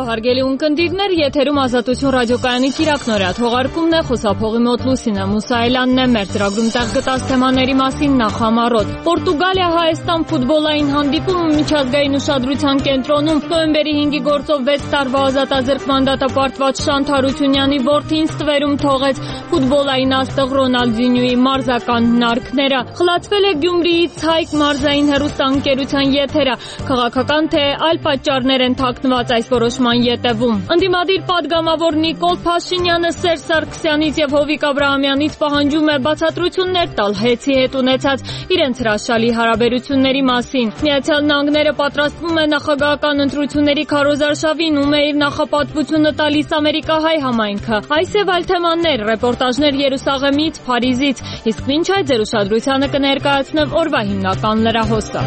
Բարև հարգելի ունկնդիրներ, եթերում Ազատություն ռադիոկայանի կիրակնօրյա թողարկումն է, խոսափողի մոտ Լուսինե Մուսայելյանն է, մեր ծրագրում տեղ գտած թեմաների մասին նախ համառոտ։ Պորտուգալիա-Հայաստան ֆուտբոլային հանդիպումը միջազգային ուշադրության կենտրոնում նոյեմբերի 5-ի գործով 6 տարվա ազատազրկման դատապարտված Շանթ Հարությունյանի որդին ստվերում թողեց ֆուտբոլային աստղ Ռոնալդինյոյի մարզական հնարքները։ Խլացվել է Գյումրիից Հայք մարզային հեռուստաընկերության եթերը, քաղաքական թե այլ պատճառներ են թաքնված այս որոշման ետևում։ Ընդդիմադիր պատգամավոր Նիկոլ Փաշինյանը Սերժ Սարգսյանից եւ Հովիկ Աբրահամյանից պահանջում է բացատրություններ տալ ՀԵՑ-ի հետ ունեցած իրենց հրաշալի հարաբերությունների մասին։ Միացյալ Նահանգները պատրաստվում է նախագահական ընտրությունների քարոզարշավին, ում է իր նախապատվությունը տալիս ամերիկահայ համայնքը։ Այս եւ այլ թեմաներ, ռեպորտաժներ Երուսաղեմից, Փարիզից, իսկ մինչ այդ ձեր ուշադրությանը կներկայացնեմ օրվա հիմնական լրահոսը։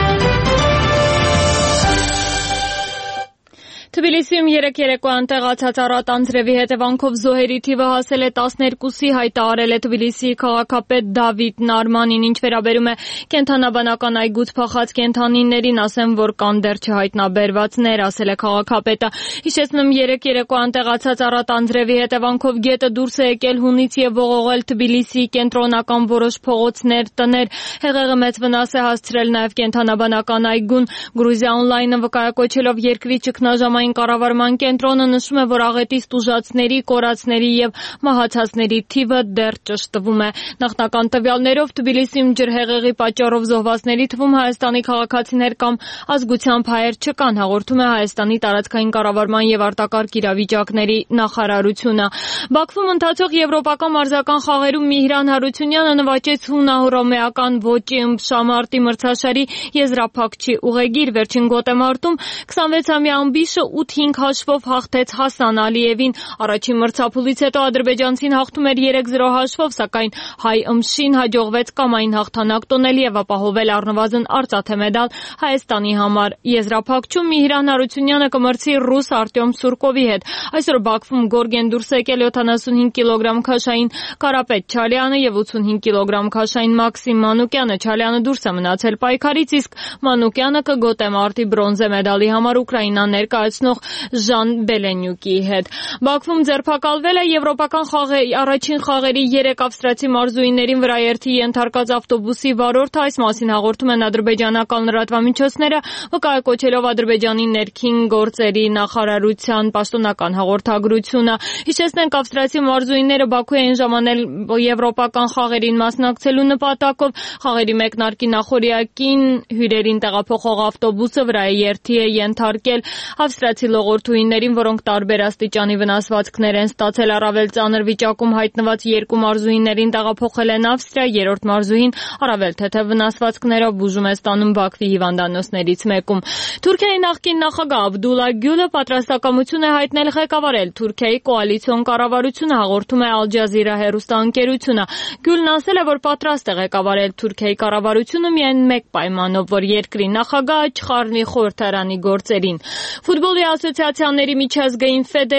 Թբիլիսիում երեկ երեկոյան տեղացած առատ անձրևի հետևանքով զոհերի թիվը հասել է 12-ի, հայտարարել է Թբիլիսիի քաղաքապետ Դավիթ Նարմանին, ինչ վերաբերում է կենդանաբանական այգուց փախած կենդանիներին, ասեմ, որ կան դեռ չհայտնաբերվածներ, ասել է քաղաքապետը։ Հիշեցնում, երեկ երեկոյան տեղացած առատ անձրևի հետևանքով գետը դուրս է եկել հունից եւ ողողել Թբիլիսիի կենտրոնական որոշ փողոցներ, տներ։ Հեղեղը մեծ վնաս է հասցրել նաեւ կենդանաբանական այգուն։ Գրուզիա օնլայնը վկայակոչելով երկրի ճգնաժամային կառավարման կենտրոնը նշում է, որ աղետից տուժածների, կորածների եւ մահացածների թիվը դեռ ճշտվում է։ Նախնական տվյալներով Թբիլիսիում ջրհեղեղի պատճառով զոհվածների թվում Հայաստանի քաղաքացիներ կամ ազգությամբ հայեր չկան, հաղորդում է Հայաստանի տարածքային կառավարման եւ արտակարգ իրավիճակների նախարարությունը։ Բաքվում ընթացող եվրոպական մարզական խաղերում Միհրան Հարությունյանը նվաճեց հունահռոմեական ոճի ըմբշամարտի մրցաշարի եզրափակչի ուղեգիր, վերջին գոտեմարտում 26-ամյա ամբիշը 8-5 հաշվով հաղթեց Հասան Ալիևին։ Առաջին մրցափուլից հետո ադրբեջանցին հաղթում էր 3-0 հաշվով, սակայն հայ ըմբշին հաջողվեց կամային հաղթանակ տոնել եւ ապահովել առնվազն արծաթե մեդալ Հայաստանի համար։ Եզրափակչում Միհրան Հարությունյանը կմրցի ռուս Արտյոմ Սուրկովի հետ։ Այսօր Բաքվում գորգեն դուրս եկել 75 կիլոգրամ քաշային Կարապետ Չալյանը եւ 85 կիլոգրամ քաշային Մաքսիմ Մանուկյանը։ Չալյանը դուրս է մնացել պայքարից, իսկ Մանուկյանը կգոտեմարտի բրոնզե մեդալի համար Ուկրաինան ներկայացնող Ժան Բելենյուկի հետ։ Բաքվում ձերբակալվել է եվրոպական առաջին խաղերի 3 ավստրացի մարզուհիներին վրաերթի ենթարկած ավտոբուսի վարորդը, այս մասին հաղորդում են ադրբեջանական լրատվամիջոցները, վկայակոչելով Ադրբեջանի ներքին գործերի նախարարության պաշտոնական հաղորդագրությունը։ Հիշեցնենք, ավստրացի մարզուհիները Բաքու էին ժամանել եվրոպական խաղերին մասնակցելու նպատակով։ Խաղերի մեկնարկի նախօրյակին հյուրերին տեղափոխող ավտոբուսը վրաերթի է ենթարկել ավստրացի լողորդուհիներին, որոնք տարբեր աստիճանի վնասվածքներ են ստացել։ Առավել ծանր վիճակում հայտնված 2 մարզուհիներին տեղափոխել են Ավստրիա, երրորդ մարզուհին առավել թեթև վնասվածքներով բուժում է ստանում Բաքվի հիվանդանոցներից մեկում։ Թուրքիայի նախկին նախագահ Աբդուլլա Գյուլը պատրաստակամություն է հայտնել ղեկավարել Թուրքիայի կոալիցիոն կառավարությունը, հաղորդում է Ալ Ջազիրա հեռուստաընկերությունը։ Գյուլն ասել է, որ պատրաստ է ղեկավարել Թուրքիայի կառավարությունը միայն մեկ պայմանով, որ երկրի նախագահը չխառնի խորհրդարանի գործերին։ Ֆուտբոլի ասոցիացիաների միջազգային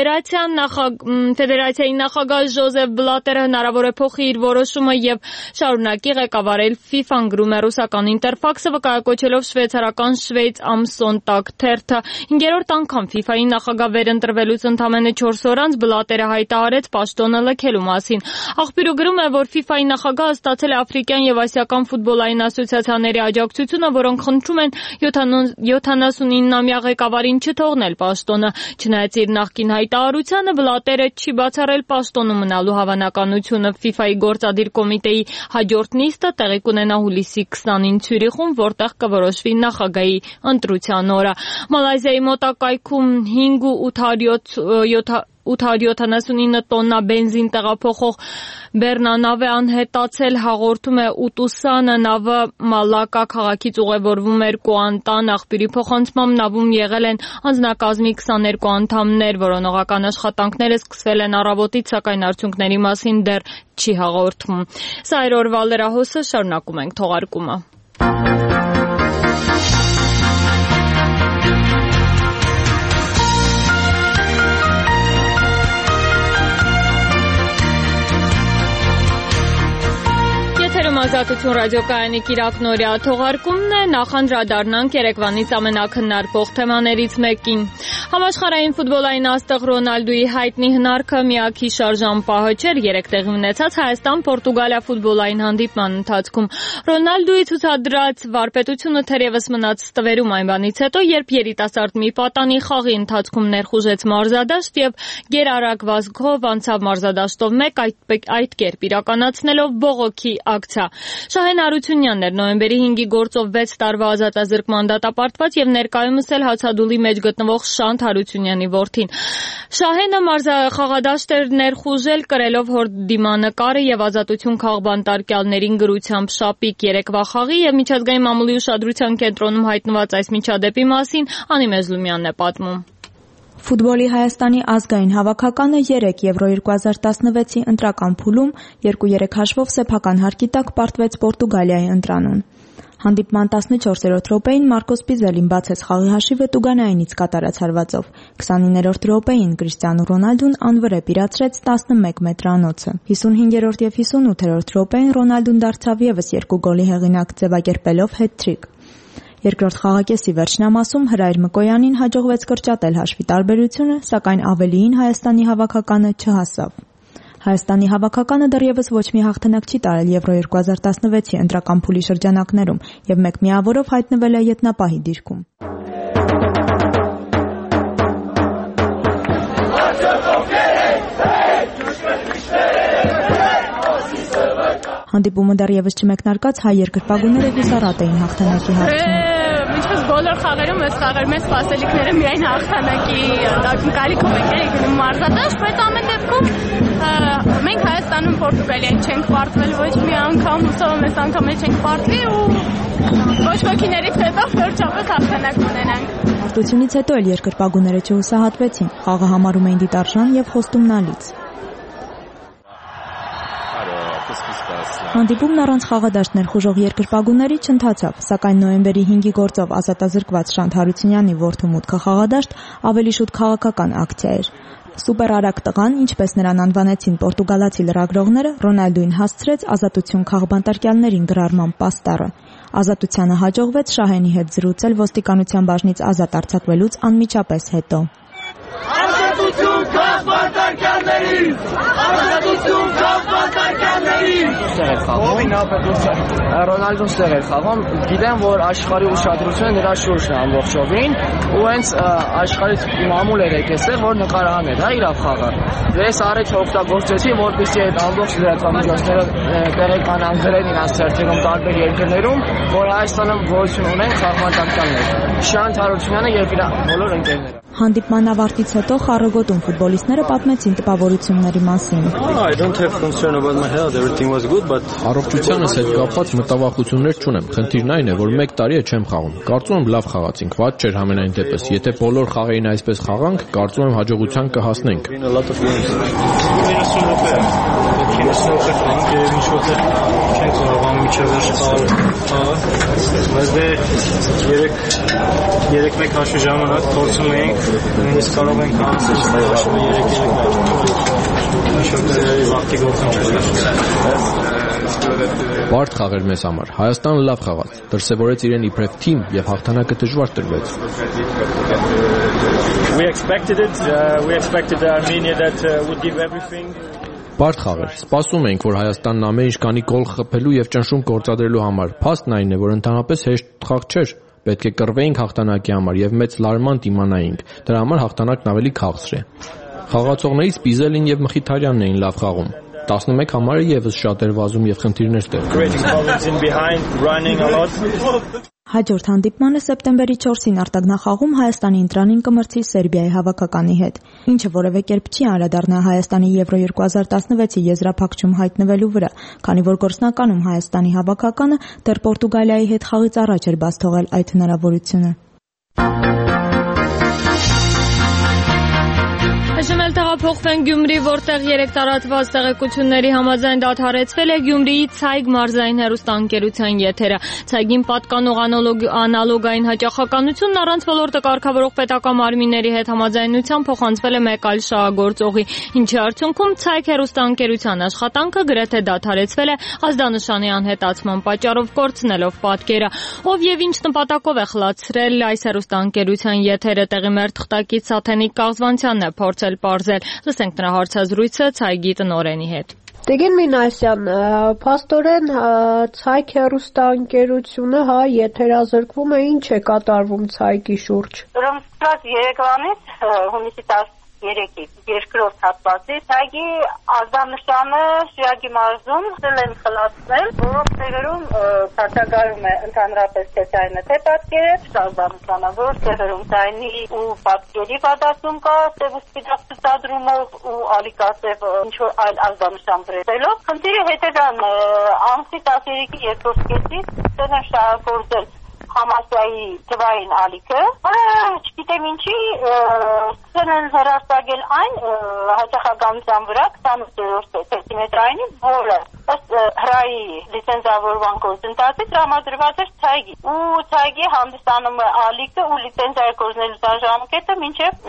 ֆեդերացիայի նախագահ Ժոզեֆ Բլատերը հնարավոր է փոխի իր որոշումը եւ շարունակի ղեկավարել FIFA-ն, գրում է ռուսական Ինտերֆաքսը, վկայակոչելով շվեյցարական Շվեյց Am Sonntag թերթը։ 5-րդ անգամ FIFA-ի նախագահ վերընտրվելուց ընդամենը 4 օր անց Բլատերը հայտարարեց պաշտոնը լքելու մասին։ Աղբյուրը գրում է, որ FIFA-ի նախագահը ստացել է աֆրիկյան եւ ասիական ֆուտբոլային ասոցիացիաների աջակցությունը, որոնք խնդրում են 79-ամյա ղեկավարին չթողնել պաշտոնը։ Չնայած իր նախկին հայտարարությանը, Բլատերը չի բացառել պաշտոնում մնալու հավանականությունը։ FIFA-ի գործադիր կոմիտեի հաջորդ նիստը տեղի կունենա հուլիսի 20-ին Ցյուրիխում, որտեղ կորոշվի նախագահի ընտրության օրը։ Մալայզիայի մոտակայքում 5.879 տոննա բենզին տեղափոխող բեռնանավ է անհետացել, հաղորդում է Ուտուսանը։ Նավը Մալակա քաղաքից ուղևորվում էր Կուանտան, աղբյուրի փոխանցմամբ նավում եղել են անձնակազմի 22 անդամներ, որոնողական աշխատանքները սկսվել են առավոտից, սակայն արդյունքների մասին դեռ չի հաղորդվում։ Սա էր օրվա լրահոսը, շարունակում ենք թողարկումը։ Ազատություն ռադիոկայանի կիրակնօրյա թողարկումն է, նախանդրադառնանք երեկվանից ամենակննարկվող թեմաներից մեկին։ Համաշխարհային ֆուտբոլային աստղ Ռոնալդուի հայտնի հնարքը միակի շարժան պահը չէր 3 տեղի ունեցած Հայաստան-Պորտուգալիա ֆուտբոլային հանդիպման ընթացքում։ Ռոնալդուի ցուցադրած վարպետությունը թերևս մնաց ստվերում այն բանից հետո, երբ երիտասարդ մի պատանի խաղի ընթացքում ներխուժեց մարզադաշտ եւ գերարագ վազքով անցավ մարզադաշտով 1 այդ կերպ իրականացնելով բողոքի ակցիա։ Շահեն Հարությունյանն էր նոյեմբերի 5-ի գործով 6 տարվա ազատազրկման դատապարտված եւ ներկայումս էլ հացադուլի մեջ գտնվող Շանթ Հարությունյանի որդին։ Շահենը խաղադաշտ էր ներխուժել կրելով հոր դիմանկարը եւ Ազատություն քաղբանտարկյալներին գրությամբ շապիկ երեկվա խաղի եւ միջազգային մամուլի ուշադրության կենտրոնում հայտնված այս միջադեպի մասին Անի Մեզլումյանն է պատմում։ Ֆուտբոլի Հայաստանի ազգային հավաքականը 3 Եվրո 2016-ի ընտրական փուլում 2-3 հաշվով սեփական հարկի տակ պարտվեց Պորտուգալիայի ընտրանուն։ Հանդիպման 14-րդ րոպեին Մարկոս Պիզելին բացեց խաղի հաշիվը Տուգանայինից կատարած հարվածով։ 29-րդ րոպեին Կրիստիանո Ռոնալդուն անվրեպ իրացրեց 11 մետրանոցը։ 55-րդ եւ 58-րդ րոպեին Ռոնալդուն դարձավ եւս 2 գոլի հեղինակ ձևակերպելով հետ-թրիկ։ Երկրորդ խաղակեսի վերջնամասում Հրայր Մկոյանին հաջողվեց կրճատել հաշվի տարբերությունը, սակայն ավելիին Հայաստանի հավաքականը չհասավ։ Հայաստանի հավաքականը դեռևս ոչ մի հաղթանակ չի տարել Եվրո 2016-ի ընտրական փուլի շրջանակներում եւ 1 միավորով հայտնվել է ետնապահի դիրքում։ Հանդիպումը դեռևս չմեկնարկած հայ երկրպագուները հուսառատ էին հաղթանակի հարցում։ Ինչպես բոլոր խաղերում այս խաղերում ես սպասելիքները միայն հաղթանակի կարիքով ենք գնում մարզադաշտ, բայց ամեն դեպքում մենք Հայաստանում Պորտուգալիային չենք պարտվել ոչ մի անգամ, հուսով եմ այս անգամ էլ չենք պարտվի ու ոչ ոքիներից հետո վերջապես հաղթանակ ունենանք։ Պարտությունից հետո էլ երկրպագուները չհուսահատվեցին, խաղը համարում էին դիտարժան եւ խոստումնալից։ Հանդիպումն առանց խաղադաշտ ներխուժող երկրպագուների չընթացավ, սակայն նոյեմբերի 5-ի գործով ազատազրկված Շանթ Հարությունյանի որդու մուտքը խաղադաշտ ավելի շուտ քաղաքական ակցիա էր։ Սուպեր արագ տղան, ինչպես նրան անվանեցին պորտուգալացի լրագրողները, Ռոնալդուին հասցրեց Ազատություն քաղբանտարկյալներին գրառման պաստառը։ Ազատությանը հաջողվեց Շահենի հետ զրուցել ոստիկանության բաժնից ազատ արձակվելուց անմիջապես հետո։ Ազատություն քաղբանտարկյալներին! Ազատություն քաղբանտարկյալներին! Ռոնալդուն ստեղ էր խաղում, գիտեմ, որ աշխարհի ուշադրությունը նրա շուրջն է ամբողջովին, ու հենց աշխարհից մամուլ էր եկել, որ նկարահաներ, հա, իր խաղը։ Ես առաջ օգտագործեցի, որպեսզի այդ ամբողջ լրատվամիջոցները տեղեկանան գրեն իրենց ցերտերում տարբեր երկրներում, որ Հայաստանում գոյություն ունեն քաղբանտարկյալներ։ Շանթ Հարությունյանը եւ իր բոլոր ընկերները։ Հանդիպման ավարտից հետո խառը ֆուտբոլիստները պատմեցին տպավորությունների մասին։ Առողջությանս հետ կապված մտավախություններ չունեմ։ Խնդիրն այն է, որ 1 տարի է չեմ խաղում։ Կարծում եմ լավ խաղացինք, վատ չէր համենայն դեպս։ Եթե բոլոր խաղերին այսպես խաղանք, կարծում եմ հաջողության կհասնենք։ Երեք հաշվի ժամանակ փորձում էինք, նույնիսկ կարող ենք անցնել հաշվը 3-3 վաղտի Բարդ խաղեր մեզ համար։ Հայաստանը լավ խաղաց, դրսևորեց իրեն իբրև թիմ եւ հաղթանակը դժվար տրվեց։ Բարդ խաղեր։ Սպասում էինք, որ Հայաստանն ամեն ինչ կանի գոլ խփելու եւ ճնշում գործադրելու համար։ Փաստն այն է, որ ընդհանրապես հեշտ խաղ չէր։ Պետք է կռվեինք հաղթանակի համար եւ մեծ լարման դիմանայինք։ Դրա համար հաղթանակն ավելի քաղցր է։ Խաղացողներից Պիզելին եւ Մխիթարյանն էին լավ խաղում։ 11 համարը եւս շատ էր վազում եւ խնդիրներ ստեղծում։ Հաջորդ հանդիպմանը սեպտեմբերի 4-ին արտագնախաղում Հայաստանի ընտրանին կմրցի Սերբիայի հավաքականի հետ, ինչը որևէ կերպ չի անդրադառնա Հայաստանի Եվրո 2016-ի եզրափակչում հայտնվելու վրա, քանի որ գործնականում Հայաստանի հավաքականը դեռ Պորտուգալիայի հետ խաղից առաջ էր բաց թողել այդ հնարավորությունը։ Այժմ էլ տեղափոխվենք Գյումրի, որտեղ 3 տարածված տեղեկությունների համաձայն դադարեցվել է Գյումրիի Ցայգ մարզային հեռուստաընկերության եթերը։ Ցայգին պատկանող անալոգային հաճախականությունն առանց ոլորտը կարգավորող պետական մարմինների հետ համաձայնությամբ փոխանցվել է մեկ այլ շահագործողի, ինչի արդյունքում Ցայգ հեռուստաընկերության աշխատանքը գրեթե դադարեցվել է ազդանշանի անհետացման պատճառով, կորցնելով պատկերը։ Ով եւ ինչ նպատակով է խլացրել այս հեռուստաընկերության եթերը, տեղի մեր թղթակից Սաթենիկ Կաղզվանցյանն է փորձել պարզել։ Լսենք նրա հարցազրույցը Ցայգի տնօրենի հետ։ Տիգին Մինասյան, փաստորեն Ցայգ հեռուստաընկերությունը եթերազրկվում է, ինչ է կատարվում Ցայգի շուրջ։ Ուրեմն Երևանից հունիսի 13-ից երկրորդ հատվածի Ցայգի ազդանշանը Շիրակի մարզում են խլացնել, որոնց տեղերում բացակայում է ընդհանրապես թե ձայնը թե պատկերը, ազդանշանը, որոնց տեղերում ձայնի ու պատկերի վադացում կա, տև ու սպիտակ ցուցադրումով ու ալիկասև ինչ-որ այլ ազդանշան բերելով։ Խնդիրը հետևան ամսի 13-ի երկրորդ կեսից ցեն են շահագործել Համասյայի թվային ալիքը, չգիտեմ ինչի ցեն են հեռարձակել այն հաճախականության վրա 28 սենտիմետրային, որը ըստ հրայի լիցենզավորման գործընթացի տրամադրված էր Ցայգի։ Ու Ցայգի հանդիսանում է ալիքը ու լիցենզիա կորզնելու ժամկետը մինչև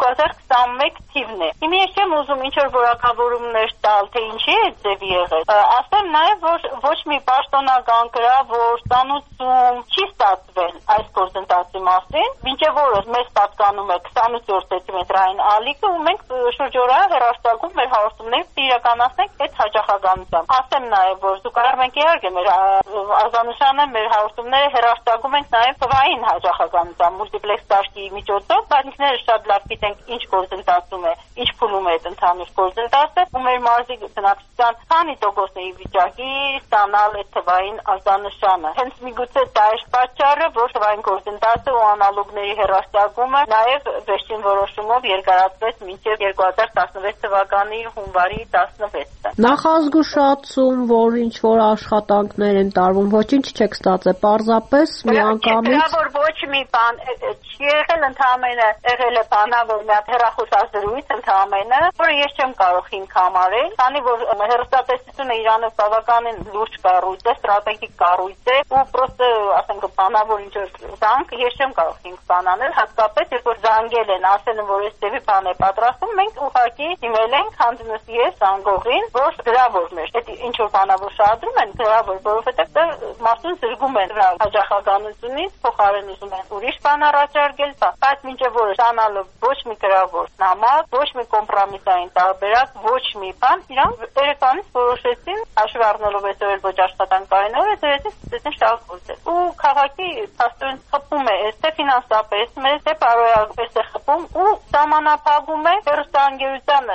2021 թիվն է։ Հիմա ես չեմ ուզում ինչ-որ որակավորումներ տալ, թե ինչի է ձևի եղել։ Ասեմ նաև, որ ոչ մի պաշտոնական գրավոր ստանուցում չի ստացվել այս գործընթացի մասին, մինչև օրս մեզ պատկանում է 28 սենտիմետրային ալիքը ու մենք շուրջօրյա հեռարձակում մեր հաղորդումները իրականացնենք այդ հաճախականությամբ։ Ասեմ նաև, որ զուգահեռ մենք իհարկե մեր ազդանշանը մեր հաղորդումները հեռարձակում ենք նաև թվային հաճախականությամբ մուլտիպլեքս դաշտի միջոցով, բայց ինքները շատ լավ գիտենք ինչ գործընթացում է, ինչ փուլում է այդ ընդհանուր գործընթացը ու մեր մարզի բնակչության քանի տոկոսների վիճակի ստանալ այդ թվային ազդանշանը։ Հենց միգուցե դա է պատճառը, որ թվային գործընթացը ու անալոգների հեռարձակումը նաև վերջին որոշումով երկարացվեց մինչև 2016 թվականի հունվարի 16-ը։ Նախազգուշացում, որ ինչ որ աշխատանքներ են տարվում, ոչինչ չեք ստացել, պարզապես միանգամից։ Որ ոչ մի բան չի եղել, ընդհանրապես եղել է բանավոր մի հատ հեռախոսազրույց ընդհանրապես, որը ես չեմ կարող հիմք համարել, քանի որ հեռուստատեսությունը Իրանով բավականին լուրջ կառույց է, ստրատեգիկ կառույց է, ու պրոստը, ասենք, բանավոր ինչ-որ զանգ ես չեմ կարող հիմք բանանել, հատկապես երբ որ զանգել են, ասել են, որ այս ձևի բան է պատրաստում, մենք ուղղակի իմել ենք հանդինս ես զանգողին, որ գրավոր մեր, այդ ինչ որ բանավոր շահադրում են գրավոր, որովհետև դա մասուն զրկում են դրա հաճախականությունից, փոխարեն ուզում են ուրիշ բան առաջարկել, բայց մինչև որ ստանալով ոչ մի գրավոր նամակ, ոչ մի կոմպրոմիսային տարբերակ, ոչ մի բան, իրանք երեքանից որոշեցին հաշվի առնելով այսօր ոչ աշխատանքային օր է, դրեցին շահագործել։ Ու քաղաքի փաստորեն խփում է, թե ֆինանսապես, թե բարոյապես է խփում ու սահմանափակում է հեռուստաընկերության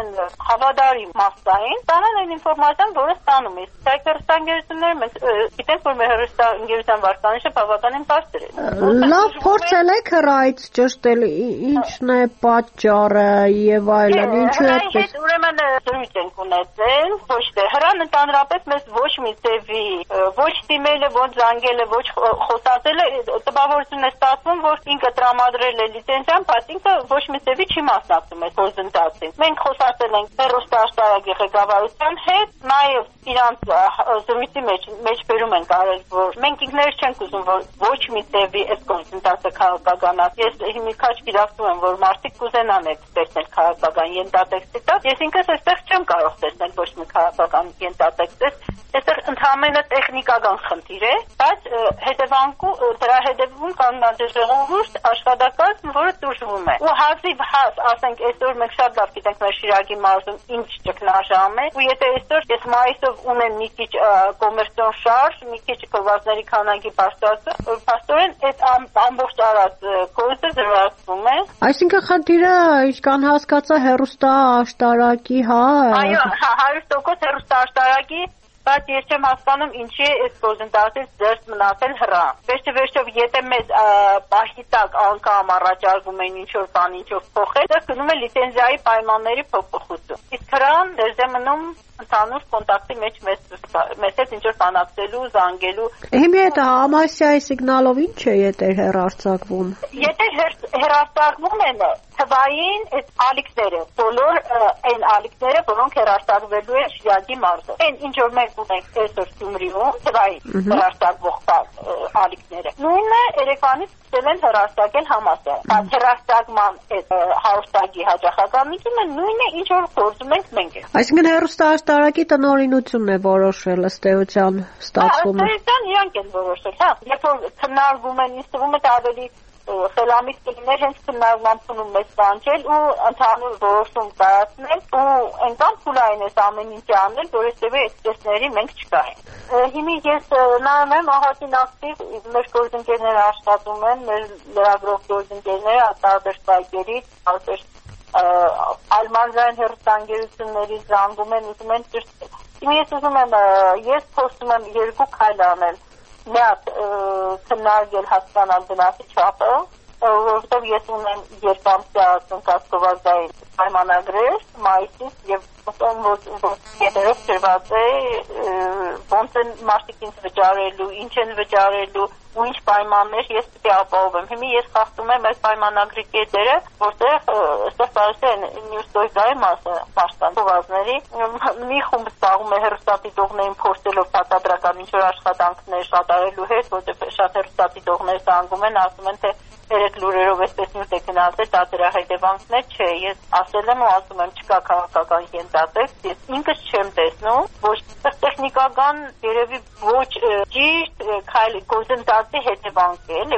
հավատարի մասային, ստանալ այն ինֆորմացիան, որը ստանում է։ Ցայգ հեռուստաընկերությունները մենք գիտենք, որ մեր հեռուստաընկերության վարկանիշը բավականին բարձր է։ Լավ, փորձել եք հրայից ճշտել, ինչն է պատճառը եւ այլն, ինչու է այդպես։ Ուրեմն զրույց ենք ունեցել, ոչ թե հրան ընդհանրապես մեզ ոչ մի ձևի, ոչ դիմելը, ոչ զանգելը, ոչ խոսացելը տպավորություն է ստացվում, որ ինքը տրամադրել է լիցենզիան, բայց ինքը ոչ մի ձևի չի մասնակցում այդ գործընթացին։ Մենք խոսացել ենք հեռուստաաշտարակի ղեկավարության հետ, նաև իրանց զրույցի մեջ բերում ենք արել, որ մենք ինքներս չենք ուզում, որ ոչ մի ձևի այս գործընթացը քաղաքականացվի։ Ես հիմա քաչ գիտակցում եմ, որ մարդիկ կուզենան այդ տեսնել քաղաքական ենթատեքստը։ Ես ինքս այստեղ չեմ կարող տեսնել ոչ մի քաղաքական ենթատեքստ։ Այստեղ ընդհանրապես տեխնիկական խնդիր է, բայց դրա հետևում կանգնած է ժողովուրդ աշխատակազմ, որը դժվում է։ Ու հազիվ հազ, ասենք, այսօր մենք շատ լավ գիտենք մեր Շիրակի մարզում ինչ ճգնաժամ է, ու եթե այսօր ես մայիսով ունեմ մի քիչ կոմերցիոն շարժ, մի քիչ կովածների քանակի պաստորեն այդ ամբողջ արած կորստը զրկվում է։ Այսինքն խնդիրը, ինչքան հասկացա, հեռուստաաշտարակի, Այո, 100% հեռուստաաշտարակի, բայց ես չեմ հասկանում ինչի է այս գործընթացից ձեռք մնացել հրան։ Վերջով եթե մեզ պահի տակ անգամ առաջարկում են ինչ-որ բան, ինչ-որ փոխել, դա գնում է լիցենզիայի պայմանների փոփոխություն։ Իսկ հրան դերձ է մնում ընդհանուր կոնտակտի մեջ մեզ հետ ինչ-որ բանակցելու, զանգելու։ Հիմա այդ Համասյայի սիգնալով ինչ է եթեր հեռարձակվում։ Եթեր հեռարձակվում են թվային այդ ալիքները, բոլոր այն ալիքները, որոնք հեռարձակվելու են Շիրակի մարզով։ Այն ինչ որ մենք ունենք այսօր Գյումրիում, թվային հեռարձակվող ալիքները։ Նույնը Երևանից սկսել են հեռարձակել համասարան։ Հեռարձակման այդ հաղորդակի հաջողականությունը նույնն է, ինչ որ գործում ենք մենք։ Այսինքն հեռուստաաշտարակի տնօրինությունն է որոշել ըստ էության ստացվում է։ Ըստ էության իրանք են որոշել, հա։ Երբ որ քննարկվում են, ինձ թվում է ավելի խելամիտ կլիներ հենց քննարկումն մեզ կանչել ու ընդհանուր որոշում կայացնել ու այնքան փուլային է ամեն ինչ անել, որովհետև այդ տեսների մենք չկայենք։ Հիմա ես նայում եմ ահագին ակտիվ մեր գործընկերները աշխատում են, մեր լրագրող գործընկերները տարբեր սայթերից, տարբեր այլմանրային հեռուստաընկերություններից զանգում են, ուզում են ճշտել։ Հիմա ես ուզում եմ, ես փորձում եմ երկու քայլ անել։ Մի հատ քննարկել հասկանալ գնացի չափը, որովհետև ես ունեմ երկամսյա կասկովազային պայմանագրեր մայիսից եւ որտեղով ծրված է ոնց են մարդիկ ինձ վճարելու, ինչ են վճարելու ու ինչ պայմաններ ես պետք է ապահովեմ։ Հիմա ես խախտում եմ այս պայմանագրի կետերը, որտեղ այստեղ կարելի է նյութոյգայի մասը պաշտպանողների մի խումբ զբաղվում է հեռուստադիտողներին փորձելով բացատրական ինչ-որ աշխատանքներ կատարելու հետ, որտեղ շատ հեռուստադիտողներ զանգում են, ասում են թե երեք լուրերով այսպես նյութ է գնացել, դա դրա հետևանքներ չէ։ Ես ասել եմ ու ասում եմ չկա քաղաքական ենթատեքստ, ես ինքս չեմ տեսնում, ոչ տեխնիկական երևի ոչ ճիշտ քայլ գործընթացի հետևանք է։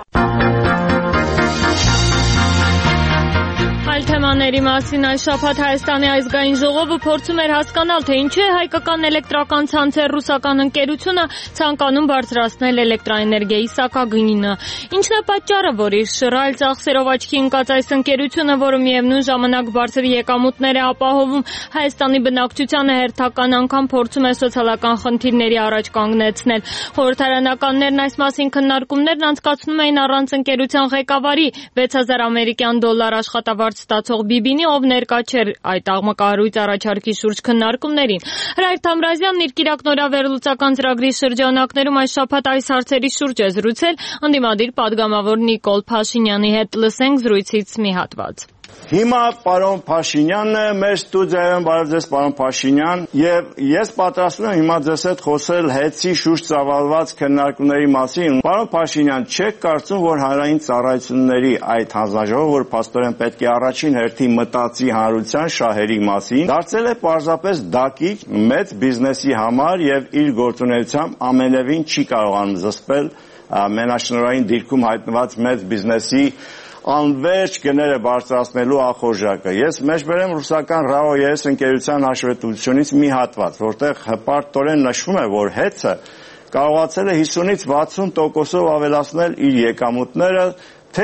Այլ թեմաների մասին այս շաբաթ Հայաստանի ազգային ժողովը փորձում էր հասկանալ, թե ինչու է հայկական էլեկտրական ցանցեր ռուսական ընկերությունը ցանկանում բարձրացնել էլեկտրաէներգիայի սակագինը։ Ինչն է պատճառը, որ իր շռայլ ծախսերով աչքի ընկած այս ընկերությունը, որը միևնույն ժամանակ բարձր եկամուտներ է ապահովում, Հայաստանի բնակչությանը հերթական անգամ փորձում է սոցիալական խնդիրների առաջ կանգնեցնել։ Խորհրդարանականներն այս մասին քննարկումներն անցկացնում էին առանց ընկերության ղեկավարի 6000 ամերիկյան դոլար աշխատավարձ ստացող Բիբինի, ով ներկա չէր այդ աղմկահարույց առաջարկի շուրջ քննարկումներին։ Հրայր Թամրազյանն իր կիրակ նորավերլուծական ծրագրի շրջանակներում այս շաբաթ այս հարցերի շուրջ է զրուցել ընդդիմադիր падգամավոր Նիկոլ Փաշինյանի հետ։ Լսենք զրույցից մի հատված։ Հիմա պարոն Փաշինյանն է մեր ստուդիայում, բարև ձեզ պարոն Փաշինյան, եւ ես պատրաստվում եմ հիմա ձեզ հետ խոսել հետցի շուրջ ծավալված քննարկումների մասին։ Պարոն Փաշինյան, չեք կարծում, որ հանրային ծառայությունների այդ հանձնաժողովը, որ փաստորեն պետք է առաջին հերթին մտածի հանրության շահերի մասին, դարձել է պարզապես դակիկ մեծ բիզնեսի համար եւ իր գործունեությամբ ամենևին չի կարողանում զսպել մենաշնորհային դիրքում հայտնված մեծ բիզնեսի անվերջ գները բարձրացնելու ախորժակը։ Ես մեջբերեմ ռուսական RAO-ԵS ընկերության հաշվետվությունից մի հատված, որտեղ հպարտորեն նշվում է, որ ՀԵՑ-ը կարողացել է 50-ից 60%-ով ավելացնել իր եկամուտները թե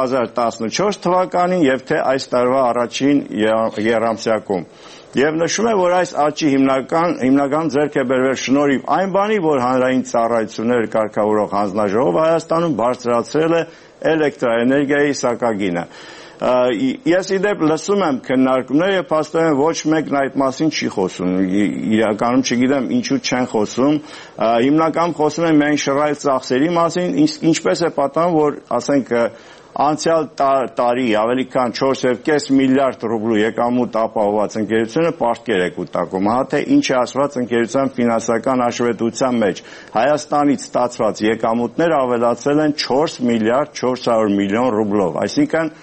2014 թվականին եւ թե այս տարվա առաջին եռամսյակում։ Եվ նշում է, որ այս աճի հիմնական ձեռք է բերվել շնորհիվ այն բանի, որ հանրային ծառայություններ կարգավորող հանձնաժողովը Հայաստանում բարձրացրել է էլեկտրաէներգիայի սակագինը։ Ես իդեպ լսում եմ քննարկումներ եւ փաստորեն ոչ մեկն այդ մասին չի խոսում։ Իրականում չգիտեմ ինչու չեն խոսում։ Հիմնականում խոսում են միայն շռայլ ծախսերի մասին, ինչպես է պատահում, որ ասենք անցյալ տարի ավելի քան 4.5 միլիարդ ռուբլու եկամուտ ապահովված ընկերությունը պարտքեր է կուտակում։ Ահա թե ինչ է ասված ընկերության ֆինանսական հաշվետվության մեջ։ Հայաստանից ստացված եկամուտները ավելացել են 4 միլիարդ 400 միլիոն ռուբլով, այսինքն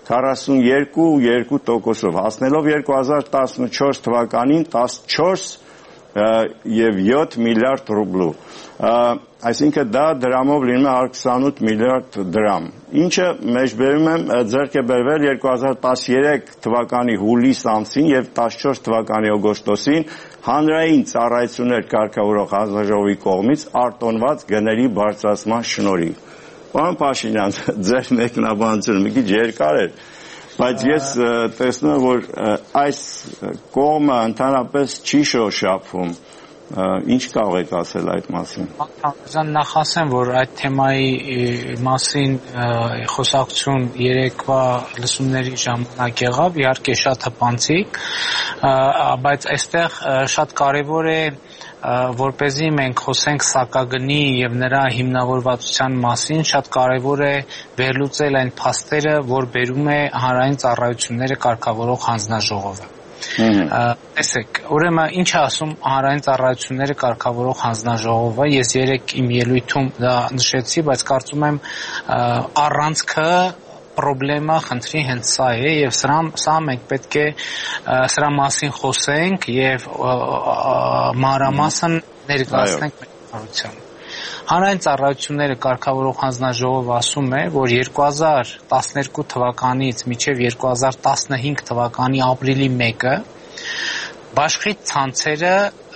42.2%-ով, հասնելով 2014 թվականին 14 եւ 7 միլիարդ ռուբլու։ Այսինքն դա դրամով լինում է 128 միլիարդ դրամ, ինչը մեջբերում եմ ձեռք է բերվել 2013 թվականի հուլիս ամսին եւ 14 թվականի օգոստոսին հանրային ծառայություններ կարգավորող հանձնաժողովի կողմից արտոնված գների բարձրացման շնորհիվ։ Պարոն Փաշինյան, ձեր մեկնաբանությունը մի քիչ երկար էր, բայց ես տեսնում եմ, որ այս կողմը ընդհանրապես չի շոշափվում։ Ինչ կարող եք ասել այդ մասին։ Նախ ասեմ, որ այդ թեմայի մասին խոսակցություն երեկվա լսումների ժամանակ եղավ, իհարկե շատ հպանցիկ, բայց այստեղ շատ կարևոր է որպեսզի մենք խոսենք սակագնի եւ նրա հիմնավորվածության մասին, շատ կարեւոր է վերլուծել այն փաստերը, որ բերում է հանրային ծառայությունները կարգավորող հանձնաժողովը։ Տեսեք, ուրեմն ինչ է ասում հանրային ծառայությունները կարգավորող հանձնաժողովը, ես երեք իմ ելույթում դա նշեցի, բայց կարծում եմ առանցքը պրոբլեմը խնդրի հենց սա է եւ սա մենք պետք է սրա մասին խոսենք եւ մանրամասն ներկայացնենք հանրությանը։ Հանրային ծառայությունները կարգավորող հանձնաժողովը ասում է, որ 2012 թվականից մինչև 2015 թվականի ապրիլի 1-ը բաշխի ցանցերը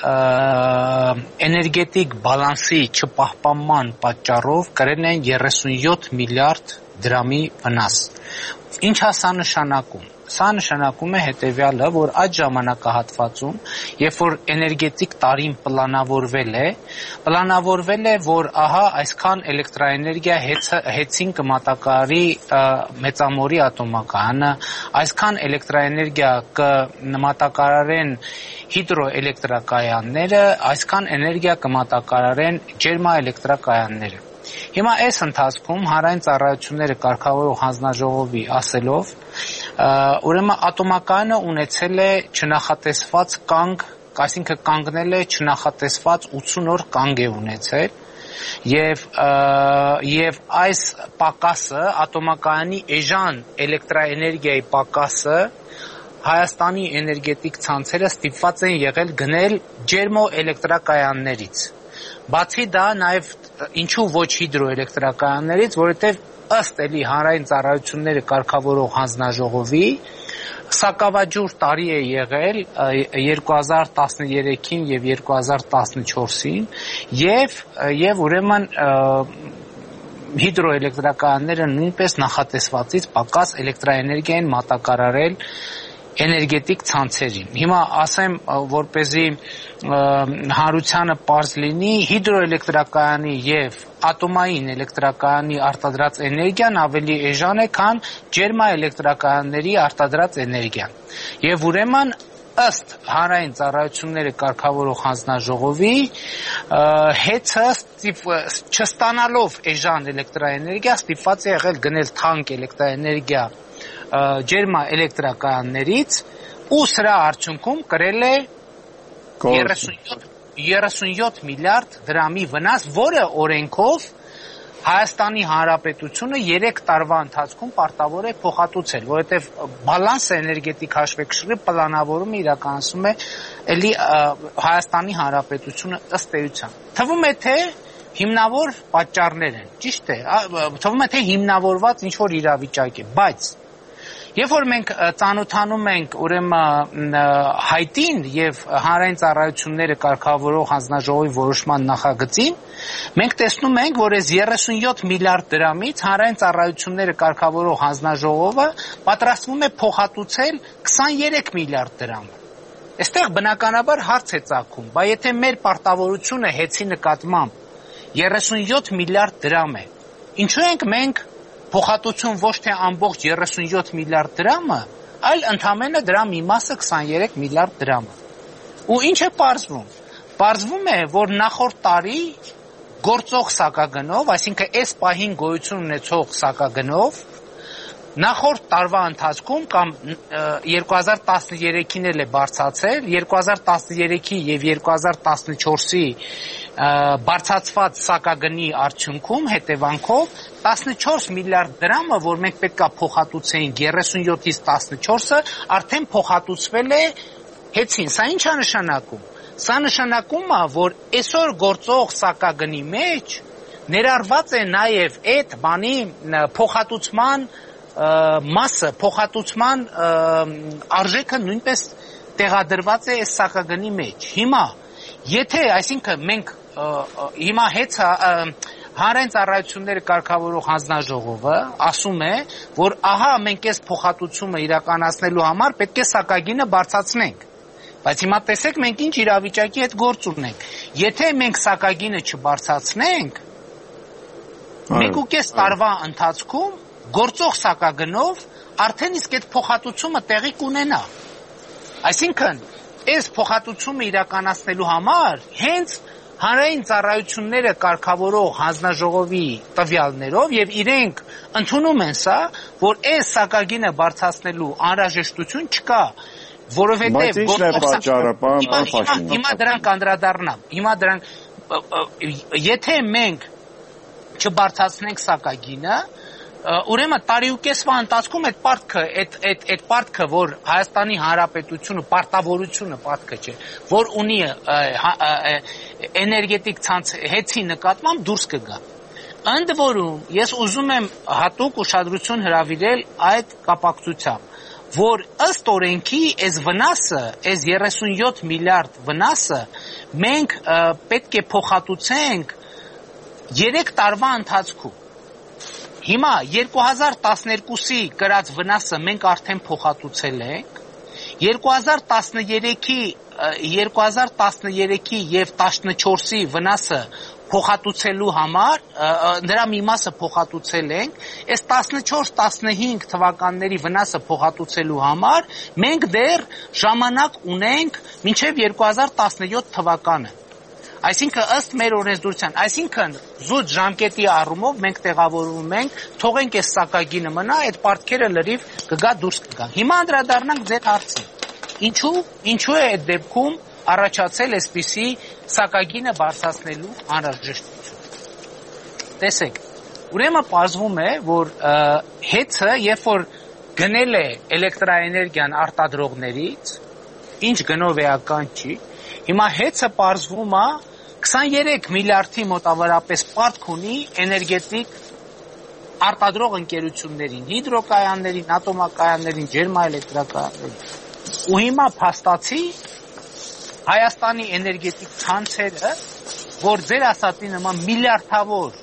էներգետիկ բալանսի չպահպանման պատճառով կրել են 37 միլիարդ դրամի վնաս։ Ինչ է սա նշանակում։ Սա նշանակում է հետևյալը, որ այդ ժամանակահատվածում, երբ որ էներգետիկ տարին պլանավորվել է, որ ահա այսքան էլեկտրաէներգիա հեցին կմատակարարի Մեծամորի ատոմակայանը, այսքան էլեկտրաէներգիա կմատակարարեն հիդրոէլեկտրակայանները, այսքան էներգիա կմատակարարեն ջերմաէլեկտրակայանները։ Հիմա այս ընթացքում հանրային ծառայությունները կարգավորող հանձնաժողովի ասելով, ուրեմն ատոմակայանը ունեցել է չնախատեսված կանգ, այսինքն կանգնել է չնախատեսված 80 օր կանգ է ունեցել եւ այս պակասը ատոմակայանի էժան էլեկտրաէներգիայի պակասը Հայաստանի էներգետիկ ցանցերը ստիպված են եղել գնել ջերմոէլեկտրակայաններից։ Բացի դա նաև ինչու ոչ հիդրոէլեկտրակայաններից, որովհետև ըստ էլի հանրային ծառայությունները կարգավորող հանձնաժողովի սակավաջուր տարի է եղել 2013-ին եւ 2014-ին եւ ուրեմն հիդրոէլեկտրակայանները նույնպես նախատեսվածից պակաս էլեկտրաէներգիա են մատակարարել էներգետիկ ցանցերին։ Հիմա ասեմ, որպեսզի հանրությանը պարզ լինի, հիդրոէլեկտրակայանի եւ ատոմային էլեկտրակայանի արտադրած էներգիան ավելի էժան է, քան ջերմաէլեկտրակայանների արտադրած էներգիան։ Եվ ուրեմն ըստ հանրային ծառայությունները կարգավորող հանձնաժողովի հեծը չստանալով էժան էլեկտրաէներգիա ստիպված է եղել գնել թանկ էլեկտրաէներգիա ջերմաէլեկտրակայաններից ու սրա արդյունքում կրել է 37 միլիարդ դրամի վնաս, որը օրենքով Հայաստանի Հանրապետությունը 3 տարվա ընթացքում պարտավոր է փոխհատուցել, որովհետև բալանսը էներգետիկ հաշվեկշռի պլանավորումը իրականացում է էլի Հայաստանի Հանրապետությունը ըստ էության։ Թվում է թե հիմնավոր պատճառներ են, ճիշտ է, թվում է թե հիմնավորված ինչ-որ իրավիճակ է, բայց երբ որ մենք ծանոթանում ենք ուրեմն հայտին եւ հանրային ծառայությունները կարգավորող հանձնաժողովի որոշման նախագծին, մենք տեսնում ենք, որ այս 37 միլիարդ դրամից հանրային ծառայությունները կարգավորող հանձնաժողովը պատրաստվում է փոխհատուցել 23 միլիարդ դրամը։ Այստեղ բնականաբար հարց է ծագում, բայց եթե մեր պարտավորությունը հեծի նկատմամբ 37 միլիարդ դրամ է, ինչու ենք մենք փոխհատուցում ոչ թե ամբողջ 37 միլիարդ դրամը, այլ ընդամենը դրա մի մասը 23 միլիարդ դրամը։ Ու ինչ է պարզվում։ Պարզվում է, որ նախորդ տարի գործող սակագնով, այսինքն այս պահին գոյություն ունեցող սակագնով, նախորդ տարվա ընթացքում կամ 2013-ին էլ է բարձրացել, 2013-ի եւ 2014-ի բարձրացված սակագնի արդյունքում հետևանքով 14 միլիարդ դրամը, որ մենք պետքա փոխհատուցեինք 37-ից 14-ը, արդեն փոխհատուցվել է հեծին։ Սա ինչ է նշանակում։ Սա նշանակում է, որ այսօր գործող սակագնի մեջ ներառված է նաև այդ բանի փոխհատուցման մասը, փոխհատուցման արժեքը նույնպես տեղադրված է այս սակագնի մեջ։ Հիմա, եթե, այսինքն մենք հիմա հեծը հանրային ծառայությունները կարգավորող հանձնաժողովը ասում է, որ ահա մենք այս փոխհատուցումը իրականացնելու համար պետք է սակագինը բարձրացնենք։ Բայց հիմա տեսեք մենք ինչ իրավիճակի հետ գործ ունենք։ Եթե մենք սակագինը չբարձրացնենք, 1.5 տարվա ընթացքում գործող սակագնով արդեն իսկ այդ փոխհատուցումը տեղի կունենա։ Այսինքն այս փոխհատուցումը իրականացնելու համար հենց հանրային ծառայությունները կարգավորող հանձնաժողովի տվյալներով եւ իրենք ընդունում են սա, որ այս սակագինը բարձրացնելու անհրաժեշտություն չկա, որովհետեւ հիմա դրանք անդրադառնամ, հիմա դրանք եթե մենք չբարձրացնենք սակագինը, ուրեմն տարիուկեսվա ընթացքում այդ պարտքը, որ Հայաստանի Հանրապետությունը պարտավորությունը պարտքը չէ, որ ունի էներգետիկ հեցի նկատմամբ դուրս կգա։ Ընդ որում ես ուզում եմ հատուկ ուշադրություն հրավիրել այդ կապակցությամբ, որ ըստ օրենքի այս վնասը, այս 37 միլիարդ վնասը մենք պետք է փոխհատուցենք 3 տարվա ընթացքում։ Հիմա 2012-ի կրած վնասը մենք արդեն փոխհատուցել ենք, 2013-ի եւ 14-ի վնասը փոխհատուցելու համար, նրա մի մասը փոխհատուցել ենք, այս 14-15 թվականների վնասը փոխհատուցելու համար մենք դեռ ժամանակ ունենք մինչեւ 2017 թվականը։ Այսինքն ըստ մեր օրենսդրության, այսինքն զուտ ժամկետի առումով մենք տեղավորվում ենք, թողենք այս սակագինը մնա, այդ պարտքերը լրիվ կգա դուրս կգա։ Հիմա անդրադառնանք ձեր հարցին։ Ինչու է այդ դեպքում առաջացել այսպիսի սակագինը բարձրացնելու անհրաժեշտություն։ Տեսեք, ուրեմն պարզվում է, որ հեծը, երբ որ գնել է էլեկտրաէներգիան արտադրողներից, ինչ գնով էական չի, հիմա հեծը պարզվում է 23 միլիարդի մոտավորապես պարտք ունի էներգետիկ արտադրող ընկերություններին, հիդրոկայաններին, ատոմակայաններին, ջերմաէլեկտրակայաններին։ Ու հիմա փաստացի Հայաստանի էներգետիկ ցանցերը, որ ձեր ասածի նման միլիարդավոր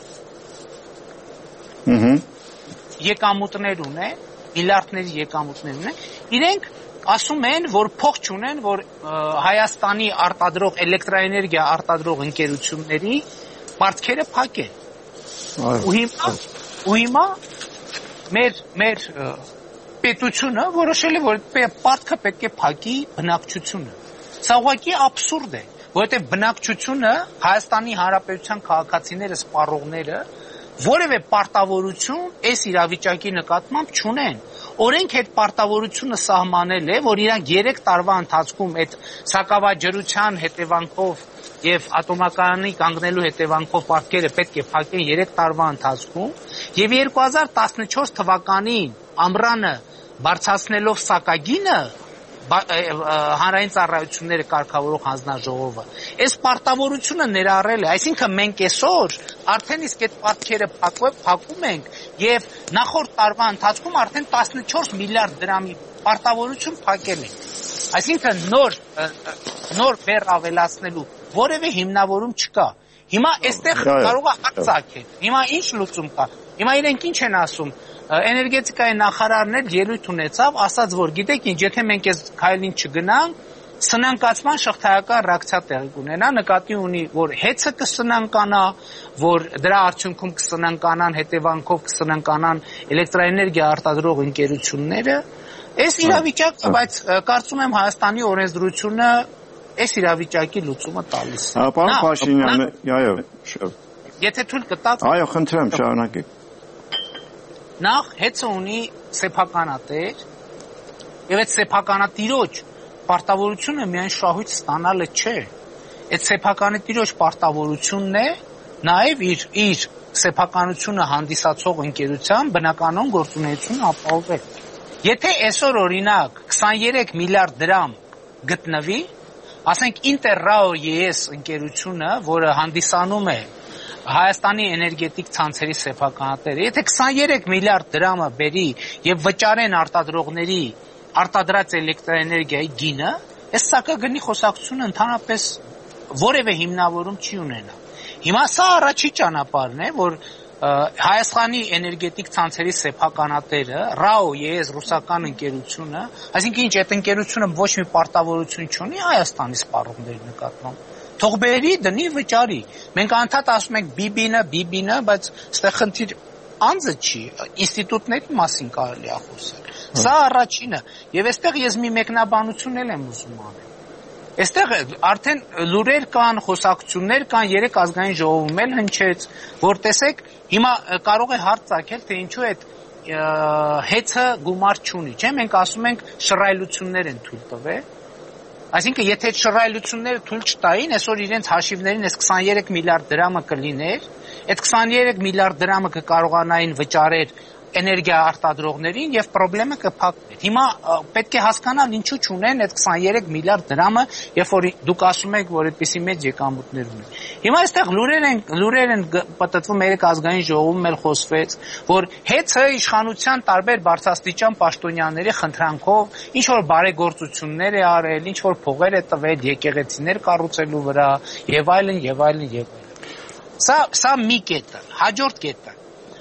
եկամուտներ ունեն, միլիարդների եկամուտներ ունեն, իրենք ասում են, որ փող չունեն, որ Հայաստանի արտադրող էլեկտրաէներգիա արտադրող ընկերությունների պարտքերը փակեն։ Ու հիմա մեր պետությունը որոշել է, որ պարտքը պետք է փակի բնակչությունը։ Սա ուղղակի աբսուրդ է, որովհետև բնակչությունը Հայաստանի Հանրապետության քաղաքացիները, սպառողները որևէ պարտավորություն այս իրավիճակի նկատմամբ չունեն։ Օրենք այդ պարտավորությունը սահմանել է, որ իրանք 3 տարվա ընթացքում այդ սակավաջրության հետևանքով եւ ատոմակայանի կանգնելու հետևանքով պարտքերը պետք է փակեն 3 տարվա ընթացքում եւ 2014 թվականին ամռանը բարձրացնելով սակագինը հանրային ծառայությունները կարգավորող հանձնաժողովը այս պարտավորությունը ներառել է, այսինքն մենք այսօր արդեն իսկ այդ պարտքերը փակում ենք եւ նախորդ տարվա ընթացքում արդեն 14 միլիարդ դրամի պարտավորություն փակել ենք, այսինքն նոր բեռ ավելացնելու որևէ հիմնավորում չկա։ Հիմա այստեղ կարող է արձակել, հիմա ինչ լուծում կա, հիմա իրենք ինչ են ասում, էներգետիկայի նախարարն էլ ելույթ ունեցավ, ասաց, որ գիտեք ինչ, եթե մենք այս քայլին չգնանք, սնանկացման շղթայական ռեակցիա տեղի կունենա, նկատի ունի, որ հեծը կսնանկանա, որ դրա արդյունքում կսնանկանան, հետևանքով կսնանկանան էլեկտրաէներգիա արտադրող ընկերությունները, այս իրավիճակը, բայց կարծում եմ Հայաստանի օրենսդրությունը այս իրավիճակի լուծումը տալիս է։ Պարոն Փաշինյան, այո, եթե թույլ կտաք։ Այո, խնդրեմ, շարունակեք։ Նախ հեծը ունի սեփականատեր, եւ այդ սեփականատիրոջ պարտավորությունը միայն շահույթ ստանալը չէ։ Այդ սեփականատիրոջ պարտավորությունն է նաեւ իր սեփականությունը հանդիսացող ընկերության բնականon գործունեությունը ապահովել։ Եթե այսօր օրինակ 23 միլիարդ դրամ գտնվի, ասենք Interrao ES ընկերությունը, որը հանդիսանում է Հայաստանի էներգետիկ ցանցերի սեփականատերը, եթե 23 միլիարդ դրամը բերի եւ վճարեն արտադրողների արտադրած էլեկտրաէներգիայի գինը, այս սակագնի խոսակցությունը ընդհանրապես որևէ հիմնավորում չի ունենա։ Հիմա սա առաջի ճանապարհն է, որ Հայաստանի էներգետիկ ցանցերի սեփականատերը, RAO ES ռուսական ընկերությունը, այսինքն ինչ այդ ընկերությունը ոչ մի պարտավորություն չունի Հայաստանի սպառողների նկատմամբ։ Թող բերի, դնի, վճարի։ Մենք անդադ ասում ենք բիբինը, բայց այստեղ խնդիր անձը չի, ինստիտուտների մասին կարելի է խոսել։ Սա առաջինը։ Եվ այստեղ ես մի մեկնաբանություն եմ ուզում անել։ Այստեղ արդեն լուրեր կան, խոսակցություններ կան, երեք ազգային ժողովում էլ հնչեց, որ տեսեք, հիմա կարող է հարց ծագել, թե ինչու այդ հեծը գումար չունի, չէ՞, մենք ասում ենք շռայլություններ են թույլ տվել, այսինքն եթե այդ շռայլությունները թույլ չտային, այսօր իրենց հաշիվներին այս 23 միլիարդ դրամը կլիներ, այդ 23 միլիարդ դրամը կկարողանային վճարել էներգիա արտադրողներին եւ խնդրեմը կփակվեր։ Հիմա պետք է հասկանալ ինչու չունեն այդ 23 միլիարդ դրամը, երբ որ դուք ասում եք, որ այդպիսի մեծ եկամուտներ ունեն։ Հիմա այստեղ լուրեր են պատտվում երեք ազգային ժողովում էլ խոսվեց, որ հեծը իշխանության տարբեր բարձրաստիճան պաշտոնյաների խնդրանքով ինչ որ բարեգործություններ է արել, ինչ որ փողեր է տվել եկեղեցիներ կառուցելու վրա եւ այլն եւ այլն եւ այլն։ Սա մի կետ է, հաջորդ կետը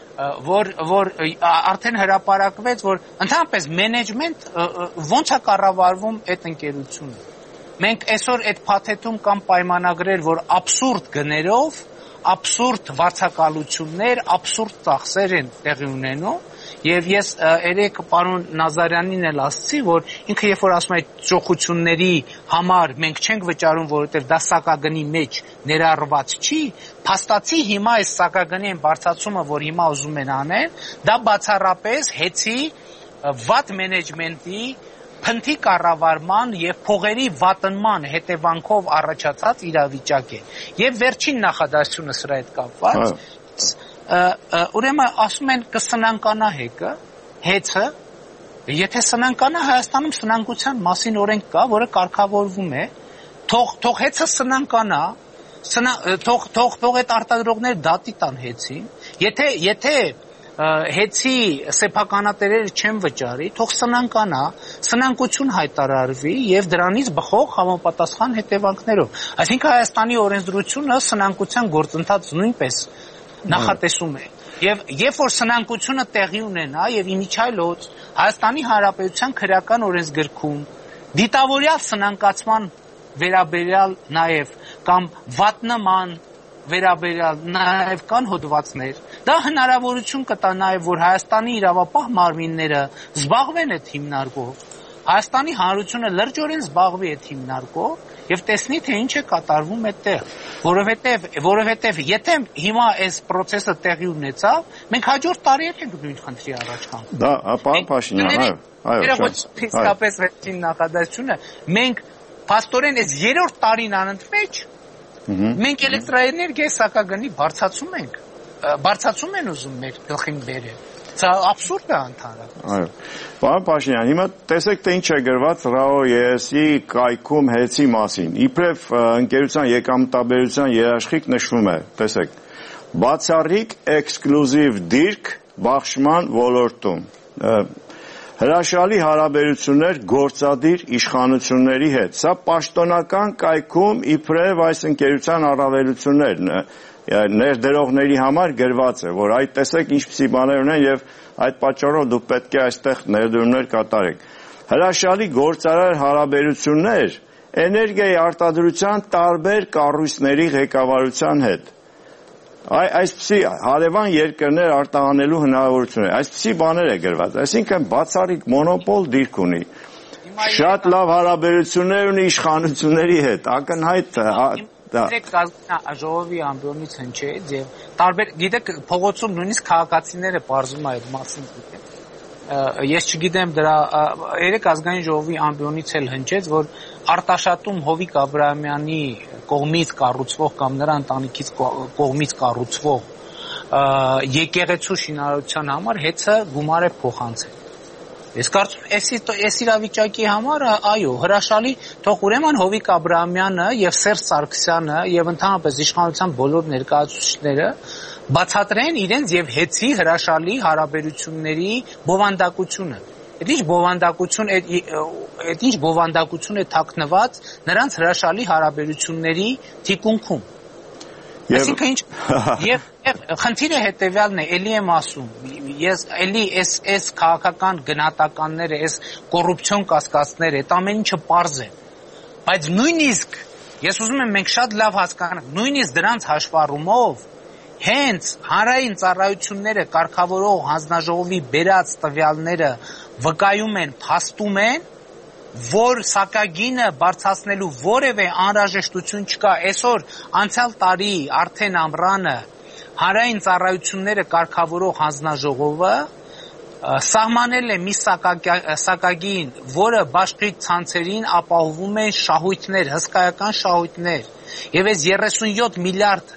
որ արդեն հրապարակվեց, որ ընդհանրապես մենեջմենտ ոնց է կառավարվում այդ ընկերությունը։ Մենք այսօր այդ փաթեթում կամ պայմանագրեր, որ աբսուրդ գներով, աբսուրդ վարձակալություններ, աբսուրդ ծախսեր են տեղի ունենում, եւ ես երեք պարոն Նազարյանին էլ ասացի, որ ինքը երբ որ ասում է ճոխությունների համար մենք չենք վճարում, որովհետեւ դա սակագնի մեջ ներառված չի, փաստացի հիմա այս սակագնի են բարձրացումը, որ հիմա ուզում են անել, դա բացառապես հեծի վատ մենեջմենտի փնթի կառավարման եւ փողերի վատնման հետևանքով առաջացած իրավիճակ է։ Եվ վերջին նախադասությունը սրա հետ կապված ուրեմն ասում են կսնանկանա հեծը, եթե սնանկանա Հայաստանում սնանկության մասին օրենք կա, որը կարգավորվում է, թող հեծը սնանկանա, թող այդ արտադրողները դատի տան հեծին, եթե հեծի սեփականատերերը չեն վճարի, թող սնանկանա, սնանկություն հայտարարվի եւ դրանից բխող համապատասխան հետևանքներով։ Այսինքն Հայաստանի օրենսդրությունը սնանկության գործընթաց նույնպես նախատեսում է։ Եվ երբ որ սնանկությունը տեղի ունենա եւ իմիջայլոց Հայաստանի Հանրապետության քրեական օրենսգրքում դիտավորյալ սնանկացման վերաբերյալ նաեւ կամ վատնման վերաբերյալ նաեւ կան հոդվածներ, դա հնարավորություն կտա նաեւ որ Հայաստանի իրավապահ մարմինները զբաղվեն այդ հիմնարկով, Հայաստանի Հանրությունը լրջորեն զբաղվի այդ հիմնարկով եւ տեսնի թե ինչ է կատարվում այդտեղ, որովհետեւ եթե հիմա այս process-ը տեղի ունեցավ, մենք հաջորդ տարի էլ ենք նույն խնդրի առաջ կանգնենք։ Դա պարոն Փաշինյան, այո, իսկապես վերջին նախադասությունը, մենք փաստորեն այս երրորդ տարին անընդմեջ մենք էլեկտրաէներգիայի սակագնի բարձրացում են ուզում մեր գլխին բերել։ Սա աբսուրդ է ընդհանրապես։ Այո։ Պարոն Փաշինյան, հիմա տեսեք թե ինչ է գրված ՌԱՕ-ԵՍ-ի կայքում հեծի մասին։ Իբրև ընկերության եկամտաբերության երաշխիք նշվում է, տեսեք, բացառիկ էքսկլյուզիվ դիրք բաշխման ոլորտում։ Հրաշալի հարաբերություններ գործադիր իշխանությունների հետ։ Սա պաշտոնական կայքում իբրև այս ընկերության առավելություններն է։ Ներդրողների համար գրված է, որ այդ տեսեք ինչպիսի բաներ ունեն եւ այդ պատճառով դուք պետք է այստեղ ներդրումներ կատարեք։ Հրաշալի գործարար հարաբերություններ էներգիայի արտադրության տարբեր կառույցների ղեկավարության հետ։ Այսպիսի հարևան երկրներ արտահանելու հնարավորություն է, այսպիսի բաներ է գրված, այսինքն բացառիկ մոնոպոլ դիրք ունի, շատ լավ հարաբերություններ ունի իշխանությունների հետ, ակնհայտ ժողովի ամբիոնից հնչեց եւ տարբեր, գիտեք, փողոցում նույնիսկ քաղաքացիները բարձում այդ մասին գիտեն։ Ես չգիտեմ դրա երեք ազգային ժողովի ամբիոնից էլ հնչեց, որ Արտաշատում Հովիկ Աբրահամյանի կողմից կառուցվող կամ նրա ընտանիքից կողմից կառուցվող եկեղեցու շինարարության համար հեծը գումար է փոխանցել։ Ես կարծում եմ այս իրավիճակի համար այո, հրաշալի, թող ուրեմն Հովիկ Աբրահամյանը եւ Սերժ Սարգսյանը եւ ընդհանրապես իշխանության բոլոր ներկայացուցիչները բացատրեն իրենց եւ հեծի հրաշալի հարաբերությունների բովանդակությունը։ Այդ ինչ բովանդակություն է թաքնված նրանց հրաշալի հարաբերությունների թիկունքում։ Այսինքն եւ խնդիրը հետեւյալն է, ելի եմ ասում, ես ելի այս քաղաքական գնահատականները, այս կոռուպցիոն կասկածները, այդ ամեն ինչը պարզ է, բայց նույնիսկ ես ուզում եմ մենք շատ լավ հասկանանք, նույնիսկ դրանց հաշվառումով հենց հանրային ծառայությունները կարգավորող հանձնաժողովի բերած տվյալները վկայում են, փաստում են, որ սակագինը բարձրացնելու որևէ անհրաժեշտություն չկա։ Այսօր անցյալ տարի արդեն ամռանը հանրային ծառայությունները կարգավորող հանձնաժողովը սահմանել է մի սակագին, որը բաշխիկ ցանցերին ապահովում են շահույթներ, հսկայական շահույթներ։ Եվ այս 37 միլիարդ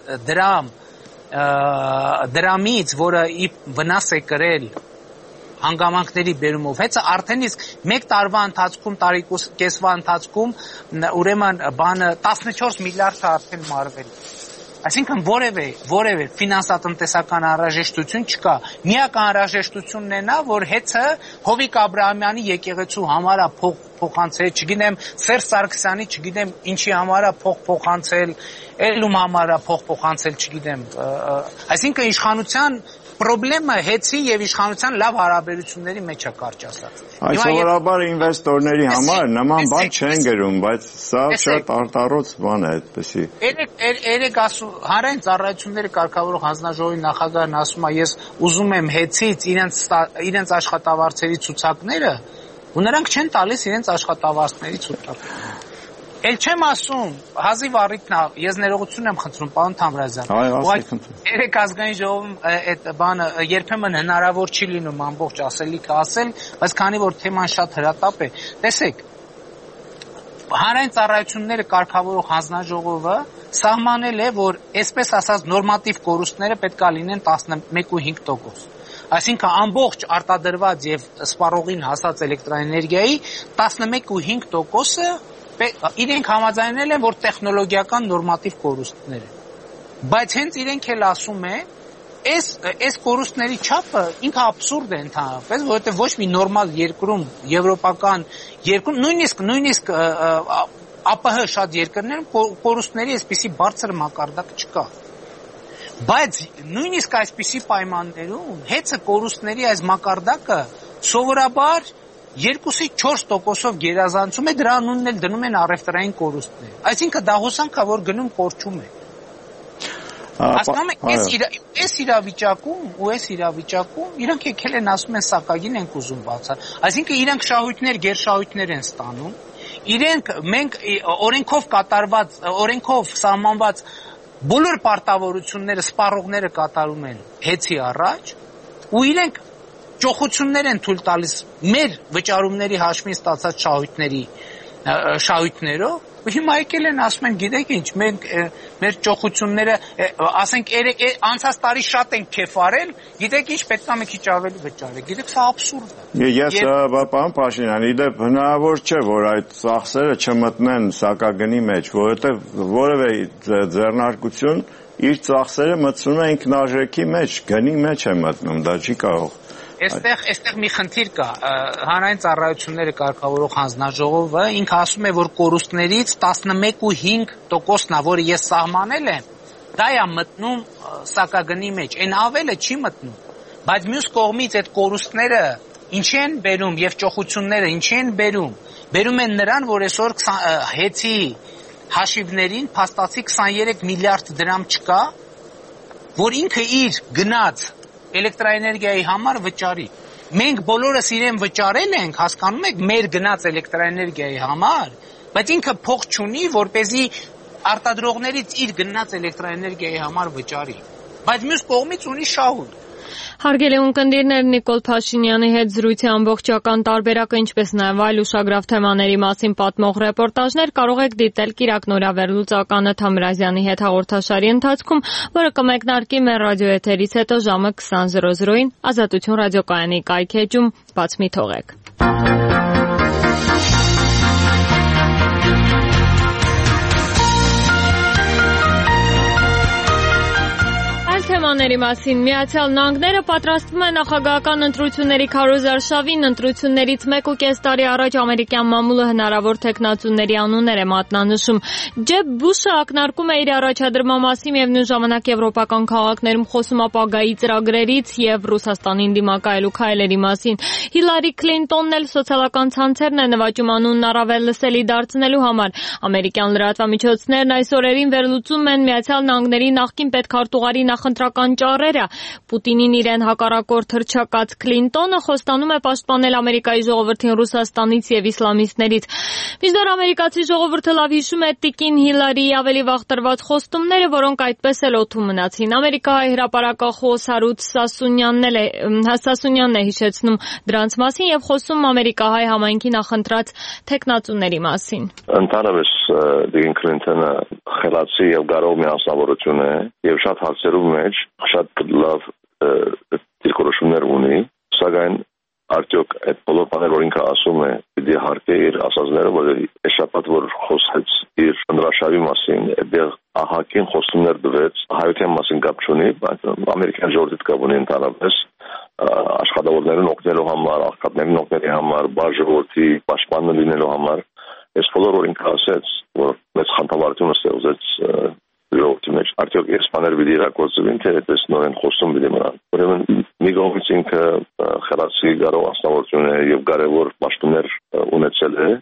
դրամից, որը վնաս է կրել հանգամանքների բերումով, հենց արդեն իսկ մեկ տարվա ընթացքում, տարեկեսվա ընթացքում ուրեմն 14 միլիարդ արդեն մարվել։ Այսինքն որևէ ֆինանսատնտեսական անհրաժեշտություն չկա։ Միակ անհրաժեշտությունն է նա, որ հեծը Հովիկ Աբրահամյանի եկեղեցու համարա փոխանցել, չգիտեմ Սերժ Սարգսյանի, չգիտեմ ինչի համարա փոխանցել, ելում համարա փոխանցել, չգիտեմ։ Այսինքն իշխանության Պրոբլեմը հեծի եւ իշխանության լավ հարաբերությունների մեջ է կարճ ասած։ Այս սովորաբար ինվեստորների համար նման բան չեն գրում, բայց սա շատ արտարոց բան է այդպեսի։ Երեք հանրային ծառայությունների կարգավորող հանձնաժողովի նախագահն ասում է, ես ուզում եմ հեծից իրենց աշխատավարձերի ցուցակները, ու նրանք չեն տալիս իրենց աշխատավարձների ցուցակները։ Էլ չեմ ասում, հազիվ առիթն է, ես ներողություն եմ խնդրում, պարոն Թամրազյան։ Երեք ազգային ժողովում այդ բանը երբեմն հնարավոր չի լինում ամբողջ ասելիքը ասել, բայց քանի որ թեման շատ հրատապ է, տեսեք, հանրային ծառայությունները կարգավորող հանձնաժողովը սահմանել է, որ այսպես ասած նորմատիվ կորուստները պետք է լինեն 11.5%։ Այսինքն ամբողջ արտադրված եւ սպառողին հասած էլեկտրաէներգիայի 11.5%-ը իրենք համաձայնել են, որ տեխնոլոգիական նորմատիվ կորուստներ են։ Բայց հենց իրենք էլ ասում են, այս կորուստների չափը ինքը աբսուրդ է ընդհանրապես, որովհետև ոչ մի նորմալ երկրում, եվրոպական երկրում, նույնիսկ ԱՊՀ շատ երկրներում կորուստների այսպիսի բարձր մակարդակ չկա։ Բայց նույնիսկ այսպիսի պայմաններում հեծը կորուստների այս մակարդակը սովորաբար 2-4%-ով գերազանցում է, դրա անունն էլ դնում են առևտրային կորուստներ։ Այսինքն դա հոսանք է, որ գնում կորչում է։ Ասում եմ, այս իրավիճակում իրանք եկել են ասում են սակագին ենք ուզում բացել։ Այսինքն իրանք շահույթներ, գերշահույթներ են ստանում։ Մենք օրենքով սահմանված բոլոր պարտավորությունները, սպառողները կատարում են հեծի առաջ, ու իրենք ճոխություններ են թույլ տալիս մեր վճարումների հաշվին ստացած շահույթներով, ու հիմա եկել են ասում են, գիտեք ինչ, մենք մեր ճոխությունները, ասենք անցած տարի շատ ենք քեֆ արել, գիտեք ինչ, պետք է մի քիչ ավելի վճարել, գիտեք սա աբսուրդ է։ Ես պարոն Փաշինյան, իդեպ հնարավոր չէ, որ այդ ծախսերը չմտնեն սակագնի մեջ, որովհետև որևէ ձեռնարկություն իր ծախսերը մտցնում է ինքնարժեքի մեջ, գնի մեջ է մտնում, դա չի կարող։ Այստեղ մի խնդիր կա, հանրային ծառայությունները կարգավորող հանձնաժողովը ինքը ասում է, որ կորուստներից 11.5%-ն է, որը ես սահմանել եմ, դա է մտնում սակագնի մեջ, այն ավելը չի մտնում, բայց մյուս կողմից այդ կորուստները ինչի են բերում եւ ճոխությունները ինչի են բերում են նրան, որ այսօր հեծի հաշիվներին փաստացի 23 միլիարդ դրամ չկա, որ ինքը իր գնաց էլեկտրաէներգիայի համար վճարի։ Մենք բոլորս իրեն վճարել ենք, հասկանում եք, մեր գնաց էլեկտրաէներգիայի համար, բայց ինքը փող չունի, որպեսզի արտադրողներից իր գնաց էլեկտրաէներգիայի համար վճարի։ Բայց մյուս կողմից ունի շահույթ։ Հարգելի ունկնդիրներ, Նիկոլ Փաշինյանի հետ զրույցի ամբողջական տարբերակը, ինչպես նաև այլ ուշագրավ թեմաների մասին պատմող ռեպորտաժներ կարող եք դիտել Կիրակ Նորավեր Լուծականը Թամրազյանի հետ հաղորդաշարի ընթացքում, որը կմեկնարկի մեր ռադիոեթերից հետո ժամը 20:00-ին Ազատություն ռադիոկայանի կայքէջում, բաց մի թողեք։ Թեմաների մասին Միացյալ Նահանգները պատրաստվում է նախագահական ընտրությունների քարոզարշավին ընտրություններից 1.5 տարի առաջ ամերիկյան մամուլը հնարավոր թեկնածուների անուններ է մատնանշում։ Ջեբ Բուշը ակնարկում է իր առաջադրման մասին եւ նույն ժամանակ եվրոպական քաղաքներում խոսում ապագայի ծրագրերից եւ Ռուսաստանին դիմակայելու քայլերի մասին։ Հիլարի Քլինտոնն էլ սոցիալական ցանցերն է նվաճում անունն առավել լսելի դարձնելու համար։ Ամերիկյան լրատվամիջոցներն այս օրերին վերլուծում են Միացյալ Նահանգների նախկին պետքարտուղարի նախընտրական քաղաքական ճառերը։ Պուտինին իրեն հակառակորդ հռչակած Քլինտոնը խոստանում է պաշտպանել Ամերիկայի ժողովրդին Ռուսաստանից եւ իսլամիստներից։ Մինչդեռ ամերիկացի ժողովուրդը լավ հիշում է տիկին Հիլարիի ավելի վաղ տրված խոստումները, որոնք այդպես էլ օդում մնացին։ Ամերիկահայ հրապարակախոս Հարութ Սասունյանն է հիշեցնում դրանց մասին եւ խոսում ամերիկահայ համայնքի նախընտրած թեկնածուների մասին։ Ընդհանրապես Դին Քլինտոնը խելացի եւ գարող միասնավորություն է եւ շատ հարցերում մեջ շատ լավ դիրքորոշումներ ունի, սակայն արդյոք այդ բոլոր բաները, որ ինքը ասում է, պիտի հարկե իր ասածները, որ շաբաթ որ խոսեց իր ընդրաշավի մասին, այդտեղ ահագին խոստումներ տվեց, հայության մասին կապ չունի, բայց ամերիկյան ժողովրդի կապ ունի ընդհանրապես աշխատավորներին օգնելու համար, աղքատներին օգնելու համար, բաժանորդի պաշտպան լինելու համար, այս բոլորը որ ինքը ասեց, որ մեծ խանդավառություն ստեղծեց ժողովրդի մեջ, արդյոք այս բաները պիտի իրագործվին, թե այդպես նորեն խոսում պիտի մնան։ Ուրեմն մի կողմից ինքը խելացի գարող մասնավորություն է եւ կարեւոր պաշտոններ ունեցել է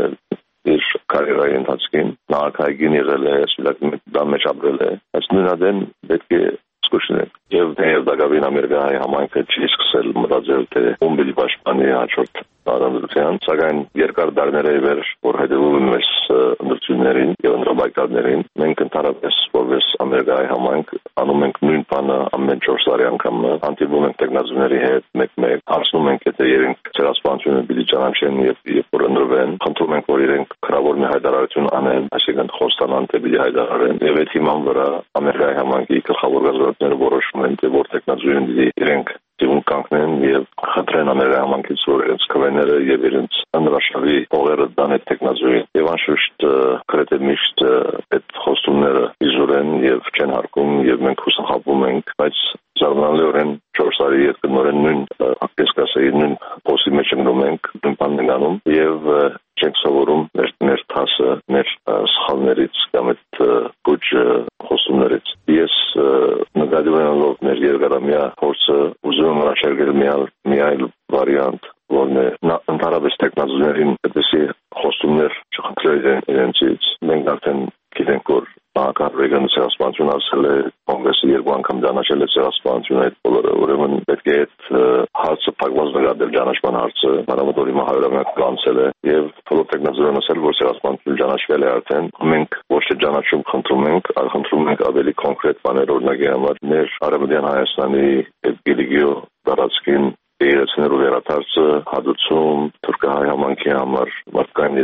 իր կարիերայի ընթացքին, նախագահին եղել է, դա մեջ ապրել է, այս նույնադեն պետք է զգուշանալ եւ դեպի ամերիկայի համայնքը չի սկսել մտածել թե ում պիտի պաշտպանի հաջորդ տարածության, սակայն երկար դարներ է վեր, որ հետևում են մեզ ընդրություններին եւ ընդրաբայկարներին, մենք ընդհանրապես որպես ամերիկայի համայնք անում ենք նույն բանը ամեն 4 տարի անգամ հանդիպում ենք տեխնազուների հետ, մեկ-մեկ հարցնում ենք եթե իրենք ցերասպանությունը պիտի ճանաչեն եւ որ ընդրվեն, խնդրում ենք որ իրենք քրավոր մի հայտարարություն անեն, այսինքն խոստանան թե պիտի հայտարարեն եւ այդ հիման վրա ամերիկայի համայնքի գլխավոր գազորդները որոշում են թե որ տեխնազուին պիտի իրենք դիմում կանգնեն եւ խնդրեն ամերիկայի համայնքից որ իրենց քվեները եւ իրենց ընդրաշավի հողերը տան այդ տեխնազուին եւ անշուշտ գրեթե միշտ այդ խոստումները իզուրեն եւ չեն հարկում եւ մենք հուսախաբում ենք, բայց զարմանալիորեն 4 տարի երկնորեն նույն ակտեսկասայի նույն փոստի մեջ ընկնում ենք, նույն բանն ենք անում եւ չենք սովորում մեր թասը, մեր սխալներից կամ այդ գուչ խոստումներից։ Ես նկատի ունենալով մեր երկարամյա փորձը ուզում եմ առաջարկել մի այլ վարիանտ, որն է ընդհանրապես տեխնազուներին այդպիսի խոստումներ չխնդրել իրենցից։ Մենք արդեն գիտենք որ Նախագահ Ռեյգանը ցեղասպանություն ասել է, կոնգրեսը 2 անգամ ճանաչել է ցեղասպանությունը, այդ բոլորը ուրեմն պետք է այդ հարցը փակված նկատել ճանաչման հարցը, մանավանդ հիմա 100-ամյակ կանցել է եւ բոլոր տեխնազուներն ասել, որ ցեղասպանությունը ճանաչվել է արդեն։ Մենք ոչ թե ճանաչում խնդրում ենք ավելի կոնկրետ բաներ, օրինակի համար մեր Արևմտյան Հայաստանի այդ գիլիգիո տարածքին իրացնելու վերադարձը, հատուցում թուրքահայ համայնքի համար մարդկային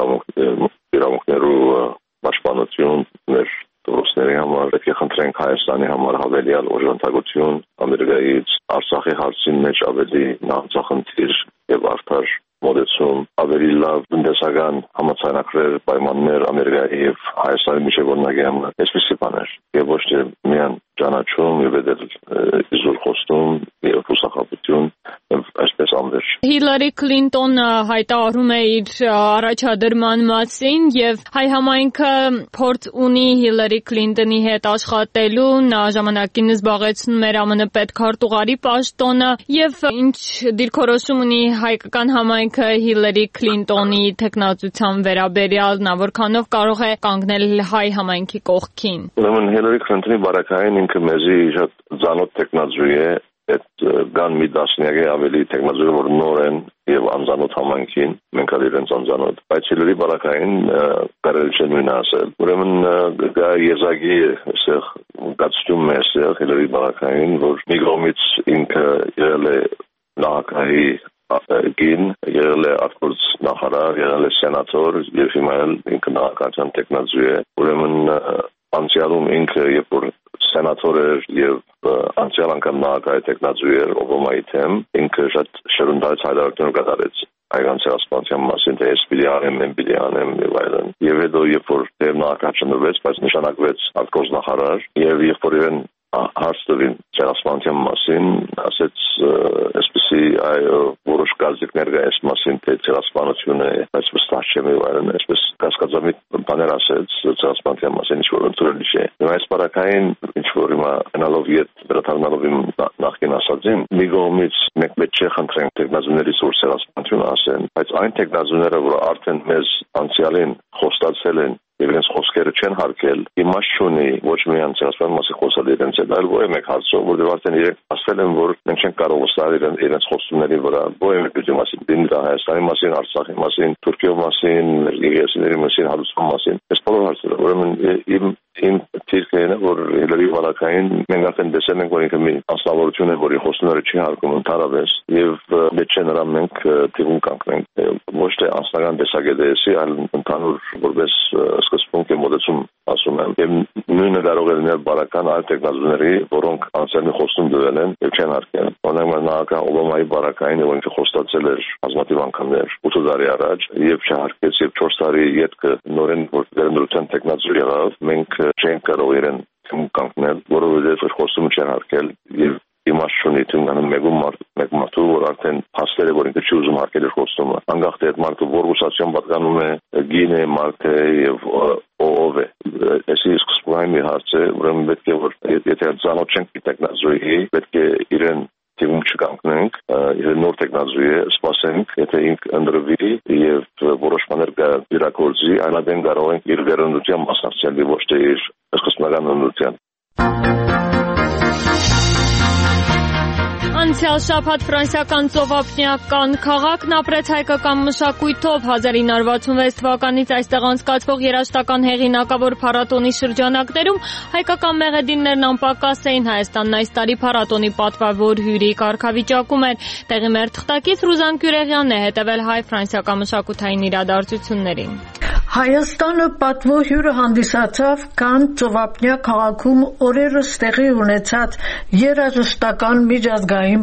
իրավունքներու պաշտպանություն մեր դրոստների համար, պետք է խնդրենք Հայաստանի համար հավելյալ օժանդակություն, Ամերիկայից Արցախի հարցին մեջ ավելի նախաձախնդիր եւ արդար մոդեցում, ավելի լավ տնտեսական համաձայնագրեր, պայմաններ Ամերիկայի եւ Հայաստանի միջեւ օրինակի համար, այսպիսի բաներ եւ ոչ թե միայն ճանաչում եւ իզուր խոստում եւ հուսախաբություն այսպես անվերջ։ Հիլարի Քլինտոնը հայտարարում է իր առաջադրման մասին եւ հայ համայնքը փորձ ունի Հիլարի Քլինտոնի հետ աշխատելու, նա ժամանակին զբաղեցնում էր ԱՄՆ պետքարտուղարի պաշտոնը եւ ինչ դիրքորոշում ունի հայկական համայնքը Հիլարի Քլինտոնի տեխնացության վերաբերյալ, նա որքանով կարող է կանգնել հայ համայնքի կողքին։ Ուրեմն Հիլարի Քլինտոնի բարակային ինքը մեզի շատ ծանոթ տեխնազույ է, այդ կան մի դասնյակի ավելի տեխնազույը, որ նոր են եւ անծանոթ համայնքին, մենք ալ իրենց անծանոթ, բայց Հիլարի բարակային կարելի չէ նույնը ասել։ Ուրեմն գա եզակի այստեղ գացում է այստեղ Հիլարի բարակային, որ մի կողմից ինքը եղել է նախագահի գին, եղել է արտգործ նախարար, եղել է սենատոր եւ հիմա ինքը նախագահության տեխնազույ է։ Ուրեմն անցյալում ինքը երբ որ սենատոր էր եւ անցյալ անգամ նախագահի տեխնազույ էր Օբամայի թեմ, ինքը շատ շրջանցած հայտարարություններ կատարեց հայկական ցեղասպանության մասին, թե ես պիտի անեմ եւ այլն։ Եվ հետո երբ որ նախագահ չնորվեց, բայց նշանակվեց արտգործ նախարար եւ երբ որ իրեն հարց տվին ցեղասպանության մասին, ասեց այսպեսի որոշ գազիկներ կա այս մասին, թե ցեղասպանությունը այս վստահ չեմ եւ այլն, այսպես կասկածամիտ բաներ ասեց ցեղասպանության մասին, ինչ որ ընդունելի չէ։ Հիմա այս բարակային ինչ որ հիմա անալոգ իդ վերադառնալով իմ նախկին ասածին, մի կողմից մենք պետք չէ խնդրենք տեխնազուներից որ ցեղասպանություն ասեն, բայց այն տեխնազուները, որ արդեն մեզ անցյալին խոս խոստացել են եւ իրենց խոսքերը չեն հարգել, իմաստ չունի ոչ միայն ցեղասպանության մասին խոսալ իրենց հետ, այլ ոչ մեկ հարցով, որտեղ արդեն իրենք ասել են, որ մենք չենք կարող վստահել իրենց խոստումների վրա, ոչ մեկ դեպքի մասին, դինի Հայաստանի մասին, Արցախի մասին, Թուրքիայի մասին, եկեղեցիների մասին, հարուսման մասին, այս բոլոր հարցերը, ուրեմն իմ թիրքն է, որ Հիլարի վարակային մենք արդեն տեսել ենք, որ ինքը մի անձնավորություն է, որի խոստումները չի հարգում ընդհանրապես եւ պետք չէ նրան մենք թիվում կանգնենք ոչ թե անձնական տեսակետի, այլ ընդհանուր որպես սկզբունք է մոտեցում ասում եմ եւ նույնը կարող է լինել բարական այլ տեխնոլոգիաների, որոնք անցյալի խոստում տվել են եւ չեն հարգել։ Օրինակ նախագահ Օբամայի բարակային, որ ինքը խոստացել էր բազմաթիվ անգամներ 8 տարի առաջ եւ չհարգեց եւ 4 տարի յետքը նորեն որ դերնդրության տեխնոլոգիա եղավ, մենք չենք կարող իրեն կանգնել, որովհետեւ խոստումը չեն հարգել եւ իմաստ չունի թվում մեկ մարդու, որ արդեն փաստեր է, որ ինքը չի ուզում հարգել իր խոստումը։ Անկախ թե այդ մարդը որ ռուսացիան պատկանում է, գին է, մարդ է եւ ով է։ Այսի սկզբունքային մի հարց է, ուրեմն պետք է որ եթե ծանոթ չենք տեխնոլոգիայի, պետք է իրեն թվում չկանգնենք, նոր տեխնոլոգիա է, սպասենք, եթե ինք ընդրվի եւ որոշ բաներ կիրակորձի, այնադեն կարող ենք իր վերանության մասնակցել ոչ թե իր սկզբնական ընդրության։ Անցյալ շաբաթ ֆրանսիական ծովափնյական քաղաքն ապրեց հայկական մշակույթով 1966 թվականից այստեղ անցկացվող երաժշտական հեղինակավոր փառատոնի շրջանակներում հայկական մեղեդիներն անպակաս էին։ Հայաստանն այս տարի փառատոնի պատվավոր հյուրի կարգավիճակում էր։ Տեղի մեր թղթակից Ռուզան Գյուրեղյանն է հետևել հայ-ֆրանսիական մշակութային իրադարձություններին։ Հայաստանը պատվո հյուրը հանդիսացավ Կանն ծովափնյա քաղաքում օրերս տեղի ունեցած երաժշտական միջազգային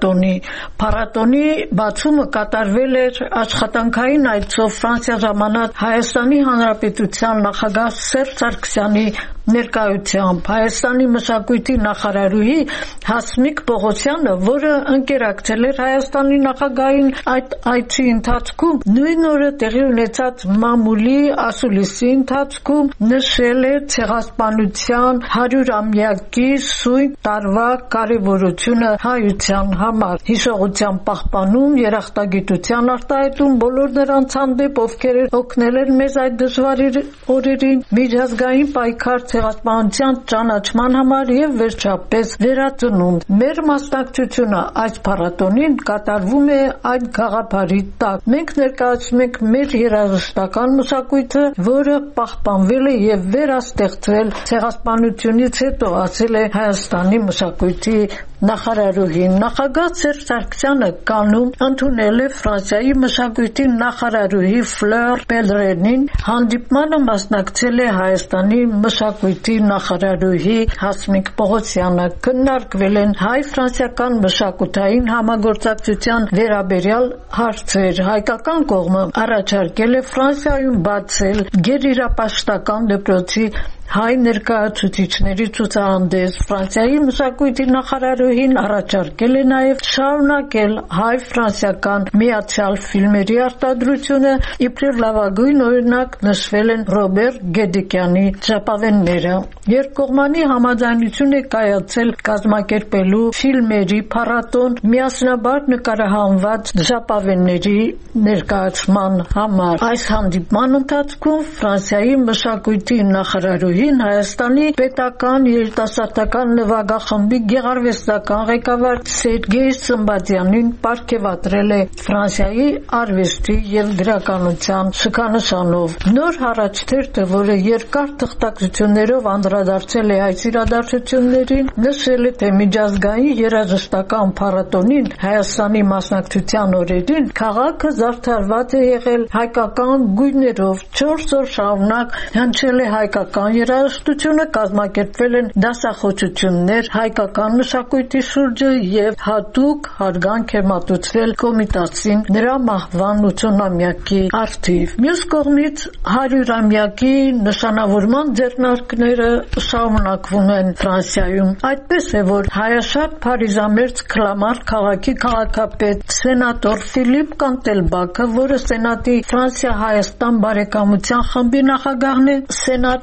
փառատոնի բացումը կատարվել էր աշխատանքային այցով Ֆրանսիա ժամանած Հայաստանի Հանրապետության նախագահ Սերժ Սարգսյանի ներկայությամբ Հայաստանի մշակույթի նախարարուհի Հասմիկ Պողոսյանը, որը ընկերակցել էր Հայաստանի նախագահին այդ այցի ընթացքում, նույն օրը տեղի ունեցած մամուլի ասուլիսի ընթացքում նշել է ցեղասպանության 100-ամյակի սույն տարվա կարևորությունը հայության համար, հիշողության պահպանում, երախտագիտության արտահայտում բոլոր նրանց հանդեպ, ովքեր օգնել են մեզ այդ դժվար օրերին, միջազգային պայքար ցեղասպանության ճանաչման համար եւ վերջապես վերածնունդ։ Մեր մասնակցությունը այս փառատոնին կատարվում է այդ գաղափարի տակ։ Մենք ներկայացնում ենք մեր երաժշտական մշակույթը, որը պահպանվել է եւ վերաստեղծվել ցեղասպանությունից հետո, ասել է Հայաստանի մշակույթի նախարարուհին։ Նախագահ Սերժ Սարգսյանը Կաննում ընդունել է Ֆրանսիայի մշակույթի նախարարուհի Ֆլոր Պելրենին, հանդիպմանը մասնակցել է Հայաստանի մշակույթի նախարարուհի Հասմիկ Պողոսյանը։ Քննարկվել են հայ-ֆրանսիական մշակութային համագործակցության վերաբերյալ հարցեր։ Հայկական կողմը առաջարկել է Ֆրանսիայում բացել գերիրապաշտական դպրոցի հայ ներկայացուցիչների ցուցահանդես։ Ֆրանսիայի մշակույթի նախարարուհին առաջարկել է նաև շարունակել հայ-ֆրանսիական միացյալ ֆիլմերի արտադրությունը, իբրև լավագույն օրինակ նշվել են Ռոբերտ Գեդիկյանի ժապավենները։ Երկկողմանի համաձայնություն է կայացել կազմակերպելու ֆիլմերի փառատոն միասնաբար նկարահանված ժապավենների ներկայացման համար։ Այս հանդիպման ընթացքում Ֆրանսիայի մշակույթի նախարարուհին Հայաստանի պետական երիտասարդական նվագախմբի գեղարվեստական ղեկավար Սերգեյ Սմբատյանին պարգևատրել է Ֆրանսիայի արվեստի եւ գրականության շքանշանով։ Նոր առաջնորդը, որը երկար թղթակցություններով անդրադարձել է այս իրադարձություններին, նշել է, թե միջազգային երաժշտական փառատոնին Հայաստանի մասնակցության օրերին քաղաքը զարդարված է եղել հայկական գույներով։ 4 օր շարունակ հնչել է հայկական երաժշտությունը, կազմակերպվել են դասախոսություններ հայկական մշակույթի շուրջը եւ հատուկ հարգանք է մատուցվել Կոմիտասին նրա մահվան 80-ամյակի առթիվ։ Մյուս կողմից 100-ամյակի նշանավորման ձեռնարկները շարունակվում են Ֆրանսիայում։ Այդպես է, որ հայաշատ փարիզամերձ Քլամար քաղաքի քաղաքապետ սենատոր Ֆիլիպ Կանտելբաքը, որը Սենատի Ֆրանսիա-Հայաստան բարեկամության խմբի նախագահն է, Սենատում օրեր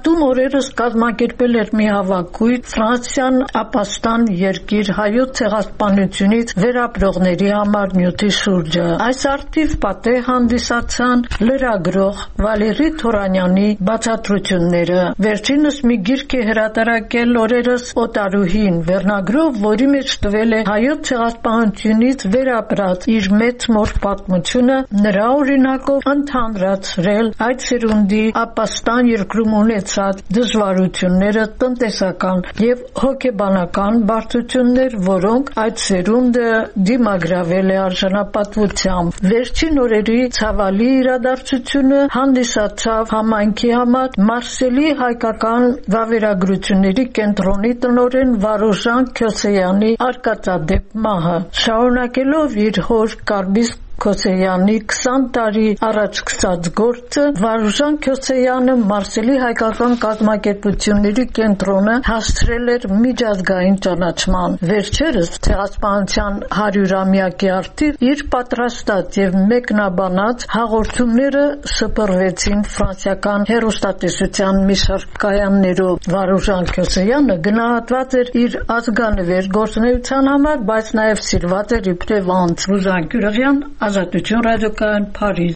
օրերս կազմակերպել էր մի հավաքույթ Ֆրանսիան ապաստան երկիր հայոց ցեղասպանությունից վերապրողների համար նյութի շուրջը։ Այս արդիվ պատեհ հանդիսացան լրագրող Վալերի Թորանյանի բացատրությունները։ Վերջինս մի գիրք է հրատարակել օրերս Օտարուհին, վերնագրով, որի մեջ տվել է հայոց ցեղասպանությունից վերապրած իր մեծ մոր պատմությունը, նրա օրինակով ընդհանրացրել այդ սերունդի ապաստան երկրում ունեցած դժվարությունները, տնտեսական եւ հոգեբանական բարդություններ, որոնք այդ սերունդը դիմագրավել է արժանապատվությամբ։ Վերջին օրերի ցավալի իրադարձությունը հանդիսացավ համայնքի համար Մարսելի հայկական վավերագրությունների կենտրոնի տնօրեն Վարուժան Քյոսեյանի արկածադեպ մահը։ Շարունակելով իր հոր Կարբիս Քոսեյանի 20 տարի առաջ սկսած գործը, Վարուժան Քյոսեյանը Մարսելի հայկական կազմակերպությունների կենտրոնը հասցրել էր միջազգային ճանաչման։ Վերջերս ցեղասպանության 100-ամյակի արդիվ իր պատրաստած եւ մեկնաբանած հաղորդումները սփռվեցին ֆրանսիական հեռուստատեսության մի շարք կայաններով։ Վարուժան Քյոսեյանը գնահատված էր իր ազգանվեր գործունեության համար, բայց նաեւ սիրված էր իբրև անձ։ Ռուզան Գյուրեղյան, Ազատություն ռադիոկայան, Փարիզ։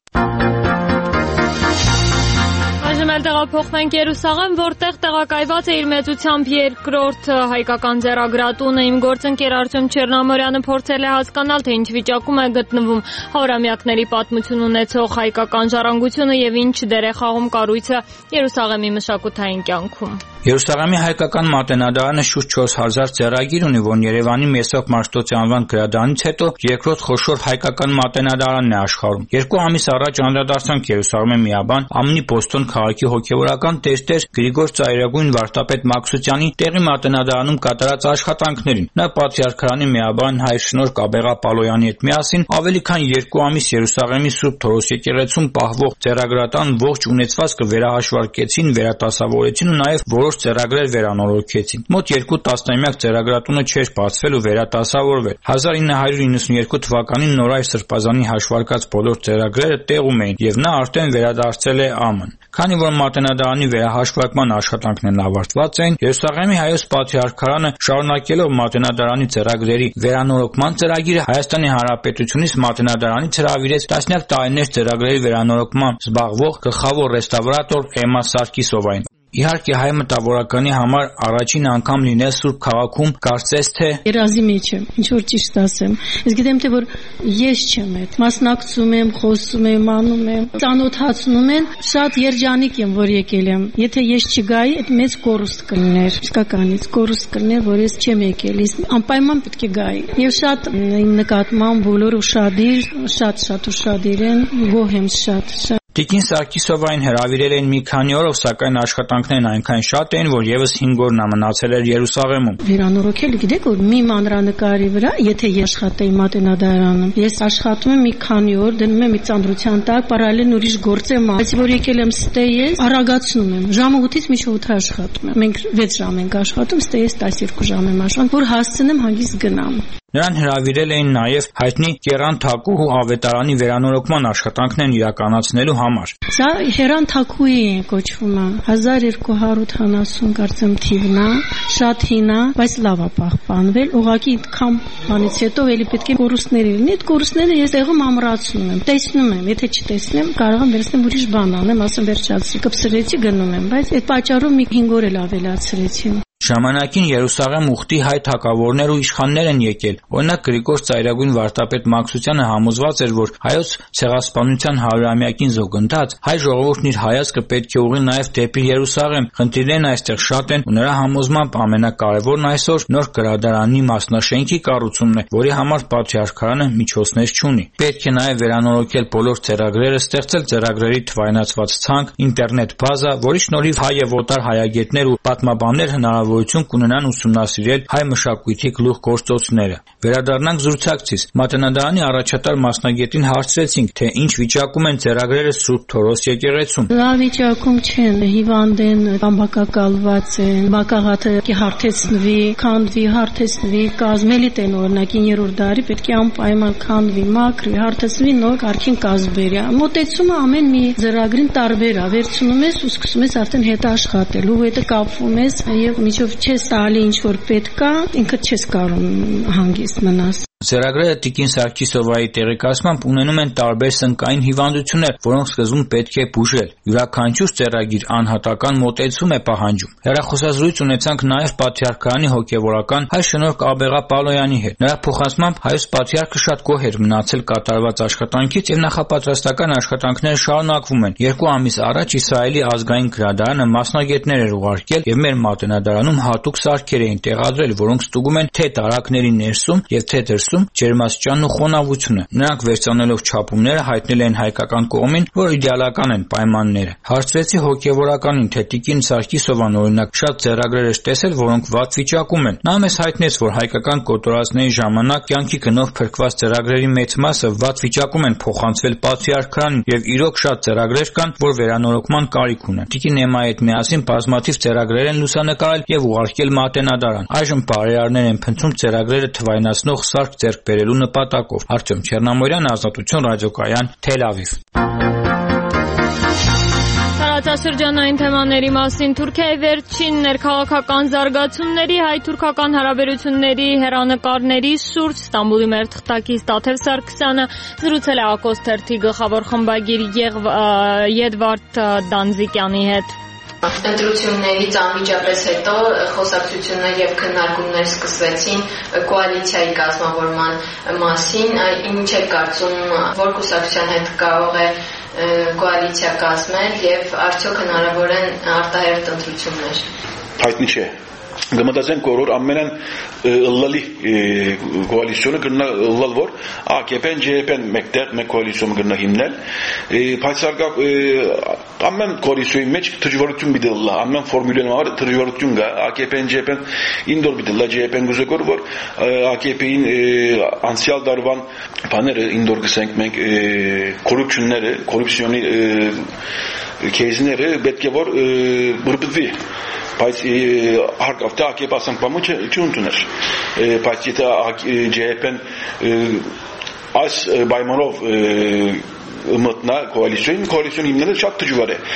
Տեղափոխվենք Երուսաղեմ, որտեղ տեղակայված է իր մեծությամբ երկրորդ հայկական ձեռագրատունը։ Իմ գործընկեր Արտյոմ Չեռնամորյանը փորձել է հասկանալ, թե ինչ վիճակում է գտնվում հարյուրամյակների պատմություն ունեցող հայկական ժառանգությունը եւ ինչ դեր է խաղում կառույցը Երուսաղեմի մշակութային կյանքում։ Երուսաղեմի հայկական մատենադարանը շուրջ 4000 ձեռագիր ունի, որն Երևանի Մեսրոպ Մաշտոցի անվան գրադարանից հետո երկրորդ խոշոր հայկական մատենադարանն է աշխարհում։ 2 ամիս առաջ անդրադարձանք Երուսաղեմի միաբան ԱՄՆ Բոստոն քաղաքի հոգևորական տերտեր Գրիգոր Ծայրագույն վարդապետ Մաքսուտյանի տեղի մատենադարանում կատարած աշխատանքներին։ Նա պատրիարքարանի միաբան հայր շնորհք Աբեղա Պալոյանի հետ միասին ավելի քան 2 ամիս Երուսաղեմի Սուրբ Թորոս եկեղեցում պահվող ձեռագրատան ողջ ունեցվածքը վերահաշվարկեցին, վերատասավորեցին ու նաև որոշ ձեռագրեր վերանորոգեցին։ Մոտ 2 տասնամյակ ձեռագրատունը չէր բացվել ու վերատասավորվել։ 1992 թվականին Նորայր Սրբազանի հաշվարկած բոլոր ձեռագրերը տեղում էին եւ նա արդեն վերադարձել է ԱՄՆ։ Քանի որ մատենադարանի վերահաշվարկման աշխատանքներն ավարտված էին, Երուսաղեմի հայոց պատրիարքարանը շարունակելով մատենադարանի ձեռագրերի վերանորոգման ծրագիրը Հայաստանի Հանրապետությունից մատենադարանից հրավիրեց տասնյակ տարիներ ձեռագրերի վերանորոգմամբ զբաղվող գլխավոր ռեստավրատոր Էմմա Սարգիսովային։ Իհարկե հայ մտավորականի համար առաջին անգամ լինել Սուրբ քաղաքում կարծես թե երազի մեջ եմ, ինչ որ ճիշտ ասեմ։ Ես գիտեմ թե որ ես չեմ այդ։ Մասնակցում եմ, խոսում եմ, անում եմ, ծանոթացնում են, շատ երջանիկ եմ, որ եկել եմ։ Եթե ես չգայի, այդ մեծ կորուստ կլներ, իսկականից կորուստ կլներ, որ ես չեմ եկել, ես անպայման պետք է գայի։ Եվ շատ իմ նկատմամբ բոլորը ուշադիր, շատ ուշադիր են, գոհ եմ շատ։ Տիկին Սարգիսովային հրավիրել էին մի քանի օրով, սակայն աշխատանքներն այնքան շատ էին, որ եւս 5 օր նա մնացել էր Երուսաղեմում։ Վերանորոգել, գիտեք, որ մի մանրանկարի վրա, եթե ես աշխատեի մատենադարանում, ես աշխատում եմ մի քանի օր, դնում եմ մի ծանրության տակ, պարալել ուրիշ գործ եմ, բայց որ եկել եմ ստեյես, արագացնում եմ։ Ժամը 8-ից մինչև 8 աշխատում եմ։ Մենք 6 ժամ ենք աշխատում, ստեյես 12 ժամ եմ աշխատում, որ հասցնեմ հանգիստ գնամ։ Նրան հրավիրել էին նաև հայտնի Կերան Թակուհու ավետարանի վերանորոգման աշխատանքներն իրականացնելու համար։ Սա Հերան Թակուհի է կոչվում, 1270 կարծեմ թիվն է, շատ հին է, բայց լավ է պահպանվել։ Ուղղակի այդքան բանից հետո էլի պետք է կորուստներ լինի։ Այդ կորուստները ես տեղում ամրացնում եմ, տեսնում եմ, եթե չտեսնեմ, կարող եմ վերցնեմ ուրիշ բան անեմ, ասեմ վերջացրի, կպսրեցի գնում եմ, բայց այդ պատճառով մի 5 օր էլ ավելացրեցի։ Ժամանակին Երուսաղեմ ուխտի հայ թագավորներ ու իշխաններ են եկել։ Օրինակ Գրիգոր Ծայրագույն վարդապետ Մաքսուտյանը համոզված էր, որ հայոց ցեղասպանության 100-ամյակին զուգընթաց հայ ժողովուրդն իր հայացքը պետք է ուղղի նաև դեպի Երուսաղեմ։ Խնդիրներն այստեղ շատ են ու նրա համոզմամբ ամենակարևորն այսօր նոր գրադարանի մասնաշենքի կառուցումն է, որի համար պատրիարքարանը միջոցներ չունի։ Պետք է նաև վերանորոգել բոլոր ձեռագրերը, ստեղծել ձեռագրերի թվայնացված ցանկ, ինտերնետ բազա, որի շնորհիվ հայ եւ օտար հայագետներ ու պատմաբաններ հնարավոր հնարավորություն կունենան ուսումնասիրել հայ մշակույթի գլուխ գործոցները։ Վերադառնանք զրուցակցից։ Մատենադարանի առաջատար մասնագետին հարցրեցինք, թե ինչ վիճակում են ծերագրերը Սուրբ Թորոս եկեղեցում։ Լավ վիճակում չեն, հիվանդ են, բամբակակալված են, բակաղաթը հարթեցնվի, քանդվի, հարթեցնվի, կազմելիտ են օրինակ 9-րդ դարի պետք է անպայման քանդվի, մաքրվի, հարթեցնվի, նոր կարգին կազմվի։ Մոտեցումը ամեն մի ծրագրին տարբեր է, վերցնում ես ու սկսում ես արդեն հետ աշխատել, ու հետո կապվում ես եւ միջով չես տալի ինչ որ պետք է, ինքդ չես կարող հանգիստ մնաս։ Ծրագրերը Տիկին Սարգիսովայի տեղեկացմամբ ունենում են տարբեր սնկային հիվանդություններ, որոնք սկզբում պետք է բուժել։ Յուրաքանչյուր ծրագիր անհատական մոտեցում է պահանջում։ Հեռախոսազրույց ունեցանք նաև Պատրիարքարանի հոգևորական հայ շնորհք Աբեղա Պալոյանի հետ։ Նրա փոխանցմամբ հայոց պատրիարքը շատ գոհ էր մնացել կատարված աշխատանքից եւ նախապատրաստական աշխատանքները շարունակվում են։ 2 ամիս առաջ Իսրայելի ազգային գրադարանը մասնագետներ էր ուղարկել եւ մեր մատենադարանում հատուկ սարքեր էին տեղադրել, որոնք ստուգում են թե տարակների ներսում եւ թե դրսում ջերմաստիճանն ու խոնավությունը։ Նրանք վերցանելով չափումները հայտնել են հայկական կողմին, որ իդեալական են պայմանները։ Հարցրեցի հոգևորականին, թե Տիկին Սարգիսովան օրինակ շատ ծրագրեր էր տեսել, որոնք վատ վիճակում են։ Նա մեզ հայտնեց, որ հայկական կոտորածների ժամանակ կյանքի գնով փրկված ծրագրերի մեծ մասը վատ վիճակում են փոխանցվել Պատրիարքարանին եւ իրոք շատ ծրագրեր կան, որ վերանորոգման կարիք ունեն։ Տիկին Էմայի հետ միասին բազմաթիվ ծրագրեր են լուսանկարել եւ ուղարկել Մատենադարան։ Այժմ բարերարներ են փնտրում ծրագրերը թվայնացնող սարք ձեռք բերելու նպատակով։ Արտյոմ Չեռնամորյան, Ազատություն ռադիոկայան, Թել Ավիվ։ Տարածաշրջանային թեմաների մասին Թուրքիայի վերջին ներքաղաքական զարգացումների, հայ-թուրքական հարաբերությունների հեռանկարների շուրջ Ստամբուլի մեր թղթակից Տաթև Սարգսյանը զրուցել է Ակոս թերթի գլխավոր խմբագիր Եդվարդ Դանձիկյանի հետ։ Ընտրություններից անմիջապես հետո խոսակցություններ եւ քննարկումներ սկսվեցին կոալիցիայի կազմավորման մասին։ Ինչ է կարծում, որ կուսակցության հետ կարող է կոալիցիա կազմել եւ արդյոք հնարավոր են արտահերթ ընտրություններ։ Հայտնի չէ։ Գմտածենք որ ամենն լալի կոալիցիոնը գնա լալվոր AKP-ն ջեփեն մեկտեղ մեկ կոալիցիոն գնա հիմնել փայծարգա ամեն կոալիցիոյի մեջ դժվարություն բիդելա ամեն ֆորմուլան համար դժվարություն կա AKP-ն ջեփեն ինդոր բիդելա ջեփեն գուզեկոր որ AKP-ին անցյալ դարվան բաները ինդոր գսենք մենք կոռուպցիոնի քեյզները պետք է որ բրբդվի բայց հարկավ թե AKP ասանք չունտուներ բայց եթե JP-ն այս պայմանով մտնա կոալիցիոն հիմնելը շատ դժվար է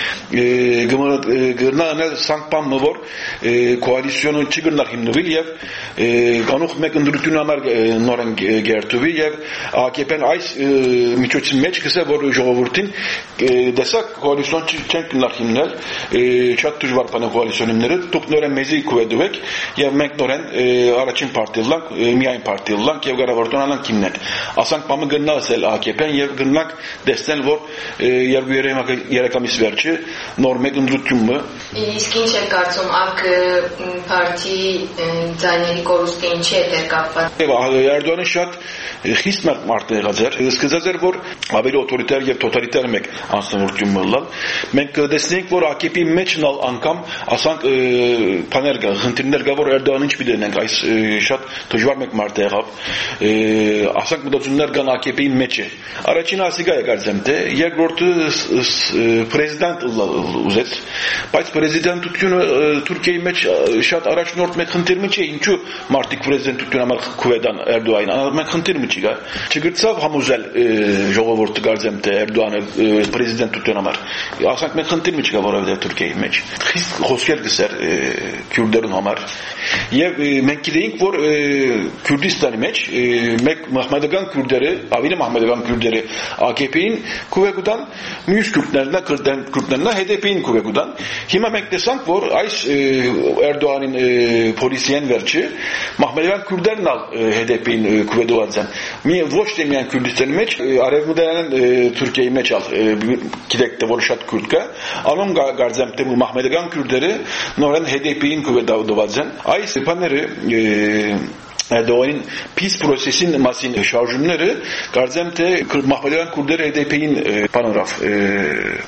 գնալ սանկպան որ կոալիցիոնը չգնա հիմնվել եւ կանուխ մեկ ընդրություն համար նորեն գերտուվի եւ AKP-ն այս միջոցի մեջ կսե որ ժողովրդին դեսակ կոալիցիոն չեն գնա հիմնել շատ դժվար բան է կոալիցիոնները դուք նորեն մեզի կուեդուեք եւ մենք նորեն առաջին պարտիլանք միայն պարտիլանք եւ գարավարտոնանանք հիմնել ասանք բամը գնացել AKP-ն եւ գնանք տեսնել որ երեք ամիս վերջը նոր մեկ ընդրությունը իսկ ինչ է կարծում ԱԿ партии ձայների կորուստը ինչի է դեր կապված Էրդողանը շատ խիստ մարդ եղած էր սկսած էր որ ավելի օտորիտար եւ տոտալիտար մեկ անձնություն մնալ մենք տեսնենք որ AKP-ի մեջն անգամ ասանք բաներ կա խնդիրներ կա որ Էրդողանը ինչ պիտենենք այս շատ դժվար մեկ մարդ եղավ ասանք մտածումներ կան AKP-ի մեջ է առաջին ասիկա է կարծեմ թե երկրորդը պրեզիդենտ ուզեց բայց պրեզիդենտությունը Թուրքիայի մեջ շատ առաջնորդ մեկ խնդիր մի չէ ինչու մարդիկ պրեզիդենտությունը համար քուեդան Էրդողանին մենք խնդիր մի չկա չգրծավ համոզել ժողովուրդը կարծեմ թե Էրդողանը պրեզիդենտության համար ասենք մենք խնդիր մի չկա որովհետև Թուրքիայի մեջ խիստ խոսքեր գսեր քյուրդերուն համար եւ մենք գիտենք որ Քուրդիստանի մեջ մեկ մահմեդական քուրդերը ավելի մահմեդական քուրդերը AKP-ին քուվեգուդան մյուս քուրդներն HDP-ին քուվեգուդան հիմա մենք տեսանք որ այս Էրդողանին պոլիսիան վերջը մահմեդական քուրդերն HDP-ին քուվեդուած են մի ոչ թե միայն Քուրդիստանի մեջ արևմուտքային Թուրքիայի մեջ գիտեք թե որ շատ քուրդ կա անոն գարձեմ թե մահմեդական քուրդերը նորեն HDP-ին քուվեդուած են այս բաները Էրդողանին peace process-ին մասին շարժումները կարծեմ թե մահմեդական քուրդերը HDP-ին բանորավ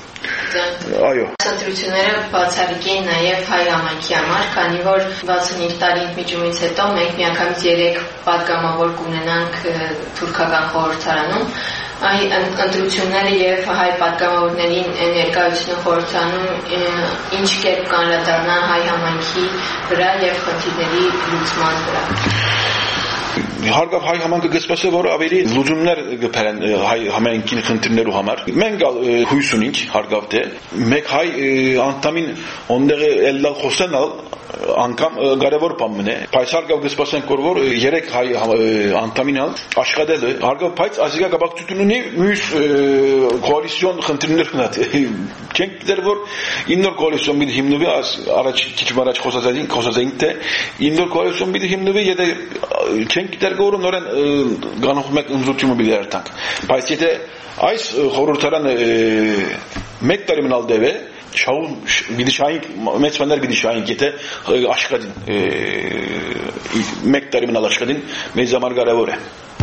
Այո։ Ընտրությունները բացառիկ են նաև հայ համայնքի համար, քանի որ 65 տարի ընդմիջումից հետո մենք միանգամից 3 պատգամավոր կունենանք թուրքական խորհրդարանում։ Այն ընտրությունները եւ հայ պատգամավորներին ներկայացնող խորհրդարանում ինչ կերպ կանրադառնա հայ համայնքի վրա եւ խնդիրների լուծման վրա։ Հարգավ հայ համայնքը գծպասը, որ ավելի լուծումներ գբերեն հայ համայնքին խնդիրներու համար։ Մենք հույս ունենք, հարգավ թե մեկ հայ անդամին ոնդեղ ելլալ խոսենալ անգամ կարևոր բան է։ Բայց հարգավ գծպասենք որ 3 հայ անդամին աշխատել է, հարգավ բայց ազգա գաբակցություն ունի մյուս կոալիցիոն խնդիրներ կնատ։ Չենք դեր որ իննոր կոալիցիոն մի հիմնվի առաջ քիչ առաջ խոսածային թե իննոր կոալիցիոն մի հիմնվի եթե չենք դեր որ նորեն գանող մեկ ընտրությունը մի դերտանք բայց եթե այս խորհրդարանը մեկ տարի մնալ դեպե շաուն բիդիշային մեծ բաներ բիդիշային եթե աշխատին մեկ տարի մնալ աշխատին մեծ համար կարևոր է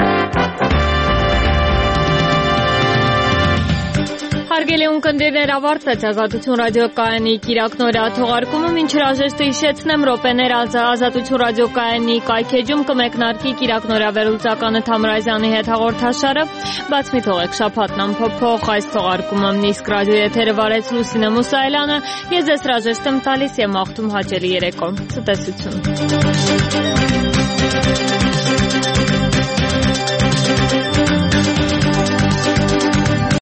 Հարգելի ունկնդիրներ, ավարտվեց Ազատություն ռադիոկայանի կիրակնօրյա թողարկումը, մինչ հրաժեշտը հիշեցնեմ րոպեներ Ազատություն ռադիոկայանի կայքեջում կմեկնարկի կիրակնօրյա վերլուծականը Թամրազյանի հետ հաղորդաշարը, բաց մի թողեք շաբաթն ամփոփող այս թողարկումը իսկ ռադիո եթերը վարեց Լուսինե Մուսայելյանը, ես ձեզ հրաժեշտ եմ տալիս եւ մաղթում հաճելի երեկո։ Ցտեսություն։